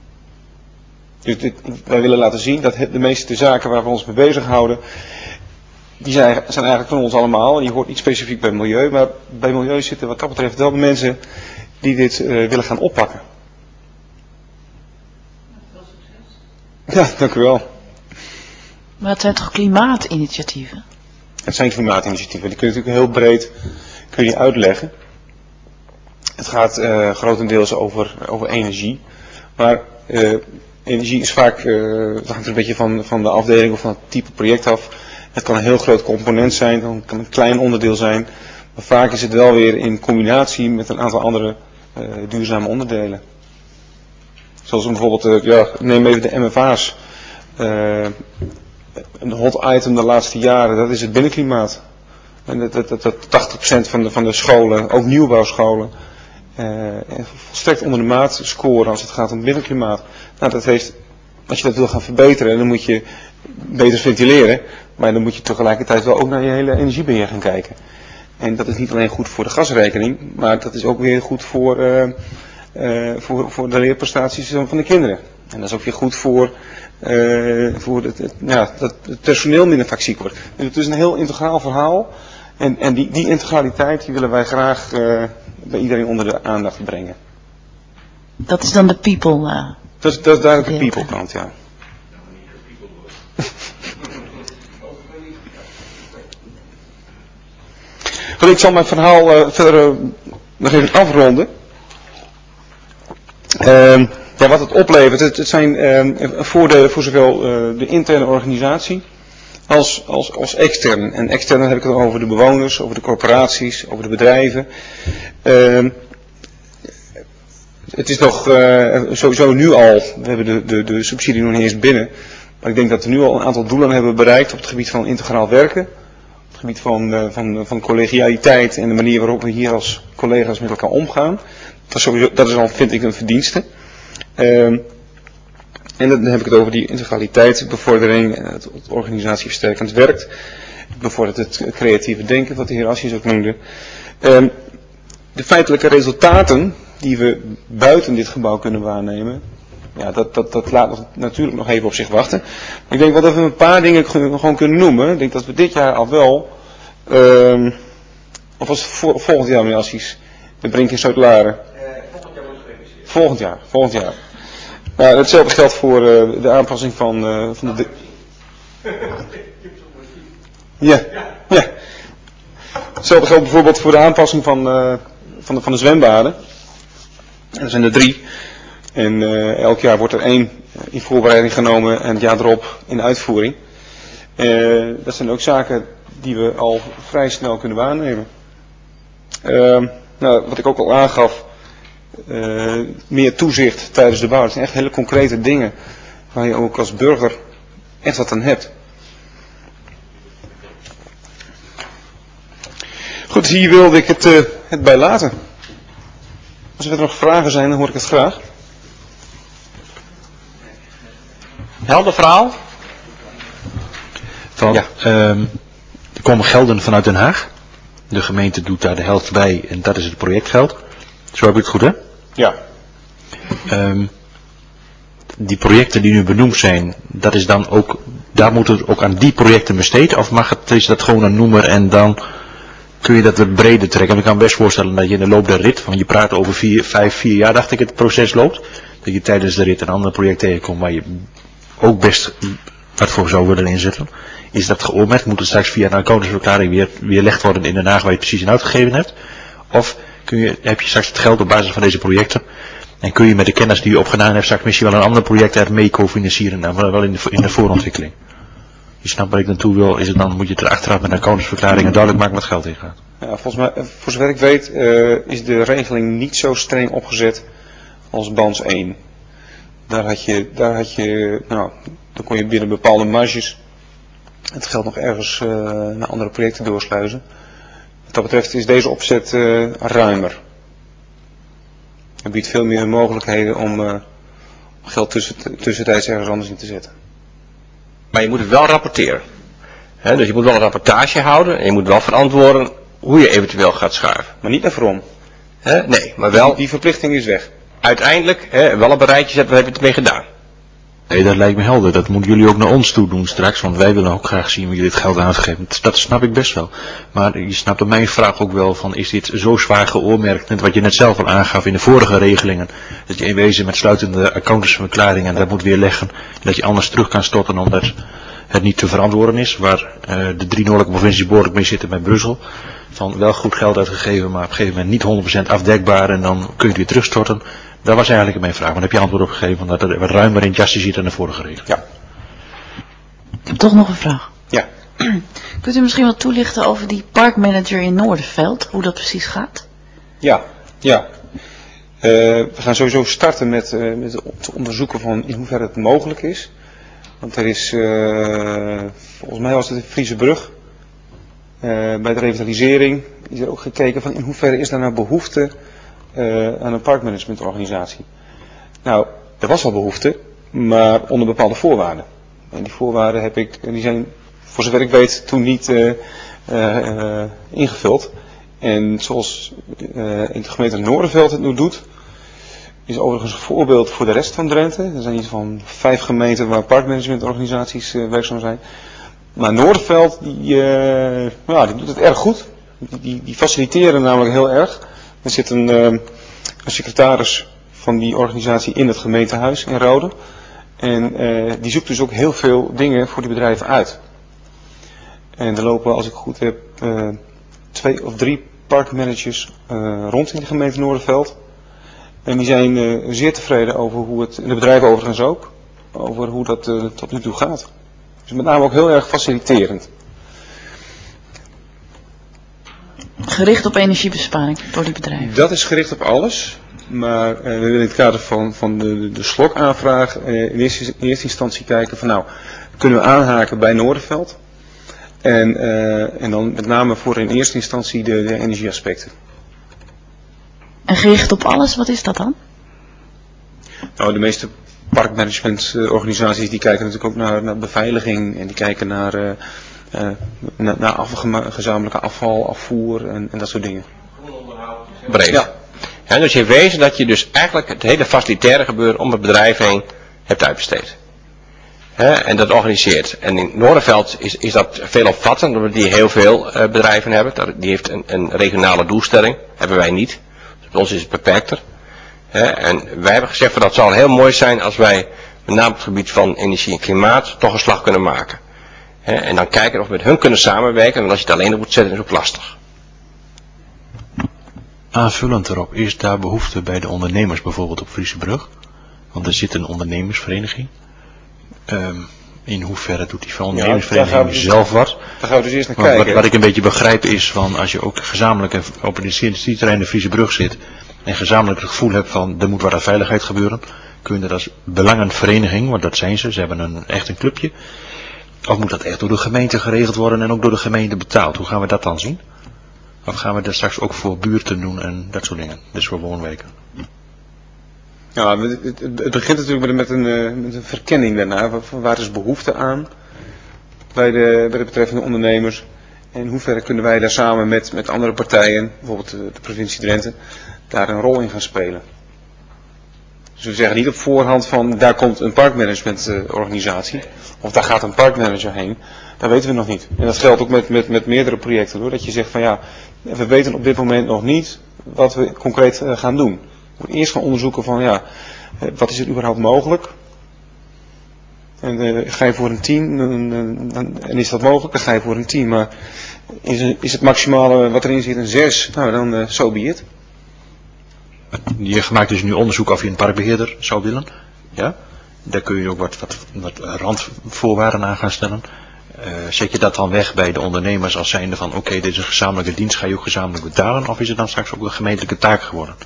Dus dit, wij willen laten zien dat de meeste zaken waar we ons mee bezighouden, die zijn, zijn eigenlijk van ons allemaal. En je hoort niet specifiek bij milieu, maar bij milieu zitten wat dat betreft wel de mensen die dit uh, willen gaan oppakken. Veel succes. Ja, dank u wel. Maar het zijn toch klimaatinitiatieven? Het zijn klimaatinitiatieven. Die kun je natuurlijk heel breed kun je uitleggen. Het gaat uh, grotendeels over, over energie. Maar uh, energie is vaak, uh, het hangt er een beetje van, van de afdeling of van het type project af. Het kan een heel groot component zijn, het kan een klein onderdeel zijn. Maar vaak is het wel weer in combinatie met een aantal andere uh, duurzame onderdelen. Zoals bijvoorbeeld, uh, ja, neem even de M F A's. Uh, een hot item de laatste jaren, dat is het binnenklimaat. En dat, dat, dat, dat tachtig procent van de, van de scholen, ook nieuwbouwscholen, uh, volstrekt onder de maat scoren als het gaat om binnenklimaat. Nou, dat heeft, als je dat wil gaan verbeteren, dan moet je beter ventileren. Maar dan moet je tegelijkertijd wel ook naar je hele energiebeheer gaan kijken. En dat is niet alleen goed voor de gasrekening, maar dat is ook weer goed voor, uh, uh, voor, voor de leerprestaties van de kinderen. En dat is ook weer goed voor, uh, voor het, het, ja, dat het personeel minder vaak ziek wordt. Dus het is een heel integraal verhaal. En, en die, die integraliteit die willen wij graag uh, bij iedereen onder de aandacht brengen. Dat is dan de people. Uh, dat, is, dat is duidelijk de people kant, ja. Goed, ik zal mijn verhaal uh, verder uh, nog even afronden. Uh, ja, wat het oplevert, het, het zijn uh, voordelen voor zowel uh, de interne organisatie als, als, als extern. En extern heb ik het over de bewoners, over de corporaties, over de bedrijven. Uh, het is nog uh, sowieso nu al, we hebben de, de, de subsidie nog niet eens binnen, maar ik denk dat we nu al een aantal doelen hebben bereikt op het gebied van integraal werken. Op het gebied van, uh, van, van collegialiteit en de manier waarop we hier als collega's met elkaar omgaan. Dat is, sowieso, dat is al, vind ik, een verdienste. Uh, En dan heb ik het over die integraliteitsbevordering en het, het organisatieversterkend werkt. Het bevordert het creatieve denken, wat de heer Asjes ook noemde. Um, de feitelijke resultaten die we buiten dit gebouw kunnen waarnemen, ja, dat, dat, dat laat nog, natuurlijk nog even op zich wachten. Maar ik denk wel dat we een paar dingen gewoon kunnen noemen. Ik denk dat we dit jaar al wel, um, of was het voor, volgend jaar, meneer Asjes, de Brink in Zuid-Laren. Uh, volgend jaar wordt gereviseerd. Volgend jaar, volgend jaar. Nou, hetzelfde geldt voor uh, de aanpassing van, uh, van de... Ja, ja. Hetzelfde geldt bijvoorbeeld voor de aanpassing van, uh, van, de, van de zwembaden. Er zijn er drie. En uh, elk jaar wordt er één in voorbereiding genomen en het jaar erop in uitvoering. Uh, dat zijn ook zaken die we al vrij snel kunnen waarnemen. Uh, nou, wat ik ook al aangaf, uh, meer toezicht tijdens de bouw. Dat zijn echt hele concrete dingen waar je ook als burger echt wat aan hebt. Goed, hier wilde ik het, uh, het bij laten. Als er nog vragen zijn, dan hoor ik het graag. Helder verhaal? Van, ja. um, er komen gelden vanuit Den Haag. De gemeente doet daar de helft bij en dat is het projectgeld. Zo heb ik het goed, hè? Ja. Um, die projecten die nu benoemd zijn, dat is dan ook, daar moet het ook aan die projecten besteed? Of mag het, is dat gewoon een noemer en dan kun je dat wat breder trekken? Ik kan me best voorstellen dat je in de loop der rit, want je praat over vier, vijf, vier jaar, dacht ik, het proces loopt. Dat je tijdens de rit een ander project tegenkomt waar je ook best wat voor zou willen inzetten. Is dat geoormerkt? Moet het straks via een accountantsverklaring weer weerlegd worden in Den Haag waar je het precies in uitgegeven hebt? Of kun je, heb je straks het geld op basis van deze projecten en kun je met de kennis die je opgedaan hebt straks misschien wel een ander project er mee cofinancieren, dan wel in de, in de voorontwikkeling? Je snapt waar ik naartoe wil, is het dan, moet je het er achteraf met een accountantsverklaring en duidelijk maken wat geld in gaat. Ja, volgens mij, voor zover ik weet, uh, is de regeling niet zo streng opgezet als Bans één. Daar had je, daar had je, nou, dan kon je binnen bepaalde marges het geld nog ergens uh, naar andere projecten doorsluizen. Wat dat betreft is deze opzet uh, ruimer. Het biedt veel meer mogelijkheden om uh, geld tussen, tussentijds ergens anders in te zetten. Maar je moet het wel rapporteren. He, dus je moet wel een rapportage houden en je moet wel verantwoorden hoe je eventueel gaat schuiven. Maar niet naar Vrom. He, nee, maar wel. Die, die verplichting is weg. Uiteindelijk he, wel op een rijtje zetten, wat heb je ermee gedaan? Nee, dat lijkt me helder. Dat moeten jullie ook naar ons toe doen straks, want wij willen ook graag zien hoe jullie dit geld uitgeven. Dat snap ik best wel. Maar je snapt op mijn vraag ook wel van, is dit zo zwaar geoormerkt, net wat je net zelf al aangaf in de vorige regelingen, dat je in wezen met sluitende accountantsverklaringen dat moet weerleggen, dat je anders terug kan storten omdat het niet te verantwoorden is, waar uh, de drie noordelijke provincies behoorlijk mee zitten met Brussel. Van wel goed geld uitgegeven, maar op een gegeven moment niet honderd procent afdekbaar en dan kun je het weer terugstorten. Dat was eigenlijk mijn vraag, maar daar heb je antwoord op gegeven, dat het wat ruimer in het jasje zit dan de vorige regel. Ja. Ik heb toch nog een vraag. Ja. Kunt u misschien wat toelichten over die parkmanager in Noorderveld, hoe dat precies gaat? Ja, ja. Uh, we gaan sowieso starten met, uh, met het onderzoeken van in hoeverre het mogelijk is. Want er is, uh, volgens mij was het de Friese Brug, uh, bij de revitalisering is er ook gekeken van in hoeverre is daar nou behoefte uh, aan een parkmanagementorganisatie. Nou, er was al behoefte, maar onder bepaalde voorwaarden. En die voorwaarden heb ik, die zijn voor zover ik weet toen niet uh, uh, uh, ingevuld. En zoals uh, in de gemeente Noorderveld het nu doet, is overigens een voorbeeld voor de rest van Drenthe. Er zijn iets van vijf gemeenten waar parkmanagementorganisaties uh, werkzaam zijn. Maar Noorderveld, die, uh, ja, die doet het erg goed. Die, die, die faciliteren namelijk heel erg. Er zit een, uh, een secretaris van die organisatie in het gemeentehuis in Rode. En uh, die zoekt dus ook heel veel dingen voor die bedrijven uit. En er lopen, als ik goed heb, uh, twee of drie parkmanagers uh, rond in de gemeente Noorderveld. En die zijn uh, zeer tevreden over hoe het, en de bedrijven overigens ook, over hoe dat uh, tot nu toe gaat. Dus met name ook heel erg faciliterend. Gericht op energiebesparing door die bedrijven? Dat is gericht op alles. Maar uh, we willen in het kader van, van de, de, de slokaanvraag uh, in, eerste, in eerste instantie kijken van nou, kunnen we aanhaken bij Noorderveld? En, uh, en dan met name voor in eerste instantie de, de energieaspecten. En gericht op alles, wat is dat dan? Nou, de meeste parkmanagementorganisaties die kijken natuurlijk ook naar, naar beveiliging en die kijken naar, uh, uh, naar, naar af, gezamenlijke afval, afvoer en, en dat soort dingen. Breed. Ja. Ja, dus je wezen dat je dus eigenlijk het hele facilitaire gebeuren om het bedrijf heen hebt uitbesteed. He, en dat organiseert. En in Noorderveld is, is dat veel opvattend, omdat die heel veel uh, bedrijven hebben. Dat, die heeft een, een regionale doelstelling, hebben wij niet. Dus bij ons is het beperkter. He, en wij hebben gezegd, van, dat zou heel mooi zijn als wij met name op het gebied van energie en klimaat toch een slag kunnen maken. He, en dan kijken of we met hun kunnen samenwerken, want als je het alleen op moet zetten is het ook lastig. Aanvullend erop, is daar behoefte bij de ondernemers bijvoorbeeld op Friesebrug? Want er zit een ondernemersvereniging. Um, in hoeverre doet die ondernemersvereniging ja, dus, zelf wat? Daar gaan we dus eerst naar wat, kijken. Wat, wat ik een beetje begrijp is van als je ook gezamenlijk op een industrieterrein de Friesebrug zit en gezamenlijk het gevoel hebt van er moet wat aan veiligheid gebeuren, kun je dat als belangenvereniging, want dat zijn ze, ze hebben een, echt een clubje, of moet dat echt door de gemeente geregeld worden en ook door de gemeente betaald? Hoe gaan we dat dan zien? Of gaan we dat straks ook voor buurten doen en dat soort dingen, dus voor woonwijken? Ja, het, het, het begint natuurlijk met een, met een verkenning daarna. Waar is behoefte aan bij de, bij de betreffende ondernemers? En in hoeverre kunnen wij daar samen met, met andere partijen, bijvoorbeeld de, de provincie Drenthe, daar een rol in gaan spelen? Dus we zeggen niet op voorhand van daar komt een parkmanagementorganisatie of daar gaat een parkmanager heen. Dat weten we nog niet. En dat geldt ook met, met, met meerdere projecten hoor. Dat je zegt van ja, we weten op dit moment nog niet wat we concreet uh, gaan doen. We moeten eerst gaan onderzoeken van ja, wat is er überhaupt mogelijk? En uh, ga je voor een team, en, en, en is dat mogelijk, dan ga je voor een team. Maar is, is het maximale wat erin zit een zes, nou dan uh, so be it. Je maakt dus nu onderzoek of je een parkbeheerder zou willen. Ja? Daar kun je ook wat, wat, wat randvoorwaarden aan gaan stellen. Uh, zet je dat dan weg bij de ondernemers als zijnde van oké, okay, dit is een gezamenlijke dienst, ga je ook gezamenlijk betalen? Of is het dan straks ook een gemeentelijke taak geworden?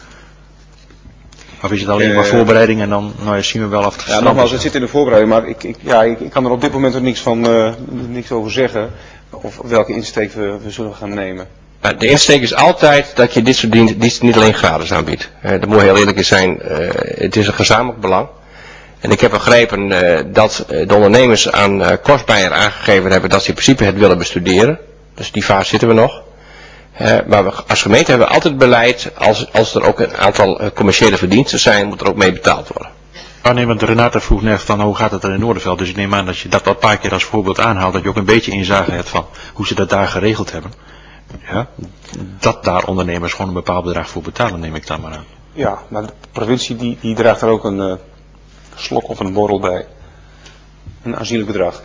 Of is het alleen maar uh, voorbereiding en dan nou ja, zien we wel of het ja, nogmaals, het zit in de voorbereiding, maar ik, ik, ja, ik, ik kan er op dit moment ook niks, van, uh, niks over zeggen. Of welke insteek we, we zullen gaan nemen. De insteek is altijd dat je dit soort diensten niet alleen gratis aanbiedt. Uh, dat moet heel eerlijk zijn, uh, het is een gezamenlijk belang. En ik heb begrepen uh, dat de ondernemers aan uh, Kostbeyer aangegeven hebben dat ze in principe het willen bestuderen. Dus die fase zitten we nog. Uh, maar we, als gemeente hebben we altijd het beleid, als, als er ook een aantal uh, commerciële verdiensten zijn, moet er ook mee betaald worden. Oh nee, want Renate vroeg net van hoe gaat het er in Noorderveld. Dus ik neem aan dat je dat al een paar keer als voorbeeld aanhaalt, dat je ook een beetje inzage hebt van hoe ze dat daar geregeld hebben. Ja, dat daar ondernemers gewoon een bepaald bedrag voor betalen, neem ik dan maar aan. Ja, maar de provincie die, die draagt er ook een uh, slok of een borrel bij. Een aanzienlijk bedrag.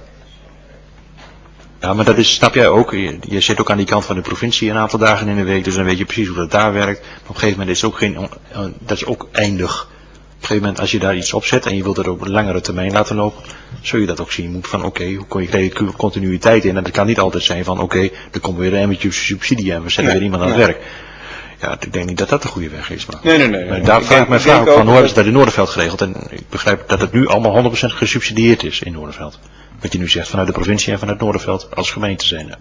Ja, maar dat is, snap jij ook, je, je zit ook aan die kant van de provincie een aantal dagen in de week, dus dan weet je precies hoe dat daar werkt. Maar op een gegeven moment is het ook geen, dat is ook eindig. Op een gegeven moment als je daar iets op zet en je wilt het op een langere termijn laten lopen, zul je dat ook zien. Je moet van oké, okay, hoe kon je krijg je continuïteit in en dat kan niet altijd zijn van oké, okay, er komt weer een emmertje subsidie en we zetten nee, weer iemand aan nee. het werk. Ja, ik denk niet dat dat de goede weg is. Maar, nee, nee, nee. maar daar ik vraag ik mijn vraag ook van hoe hebben ze dat in Noorderveld geregeld en ik begrijp dat het nu allemaal honderd procent gesubsidieerd is in Noorderveld. Wat je nu zegt vanuit de provincie en vanuit Noorderveld als gemeente zijn.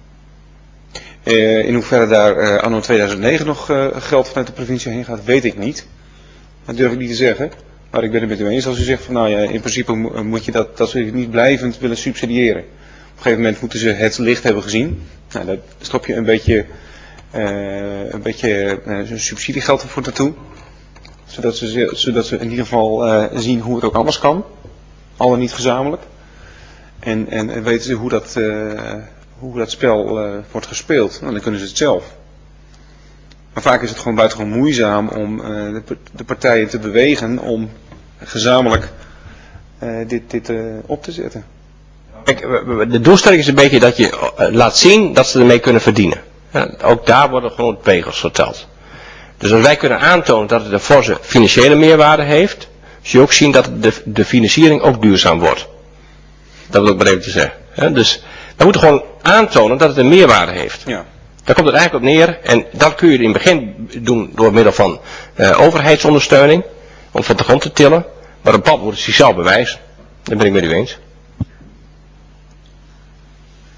Uh, in hoeverre daar uh, anno tweeduizend negen nog uh, geld vanuit de provincie heen gaat, weet ik niet. Dat durf ik niet te zeggen. Maar ik ben het met u eens als u zegt van nou ja, in principe moet je dat, dat ze niet blijvend willen subsidiëren. Op een gegeven moment moeten ze het licht hebben gezien. Nou, daar stop je een beetje, uh, een beetje uh, subsidiegeld voor naartoe. Zodat ze, zodat ze in ieder geval uh, zien hoe het ook anders kan. Al dan niet gezamenlijk. En, en, en weten ze hoe dat, uh, hoe dat spel uh, wordt gespeeld. Nou, dan kunnen ze het zelf. Maar vaak is het gewoon buitengewoon moeizaam om uh, de, de partijen te bewegen om gezamenlijk uh, dit, dit uh, op te zetten. Kijk, de doelstelling is een beetje dat je uh, laat zien dat ze ermee kunnen verdienen. Ja, ook daar worden gewoon pegels verteld. Dus als wij kunnen aantonen dat het een forse financiële meerwaarde heeft, zul je ook zien dat de, de financiering ook duurzaam wordt. Dat wil ik maar even te zeggen. Ja, dus we moeten gewoon aantonen dat het een meerwaarde heeft. Ja. Daar komt het eigenlijk op neer. En dat kun je in het begin doen door middel van uh, overheidsondersteuning. Om van de grond te tillen. Maar op pad moet het zichzelf bewijzen. Dat ben ik met u eens.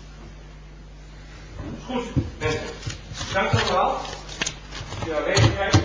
Goed, mensen. Dank u wel. Ja,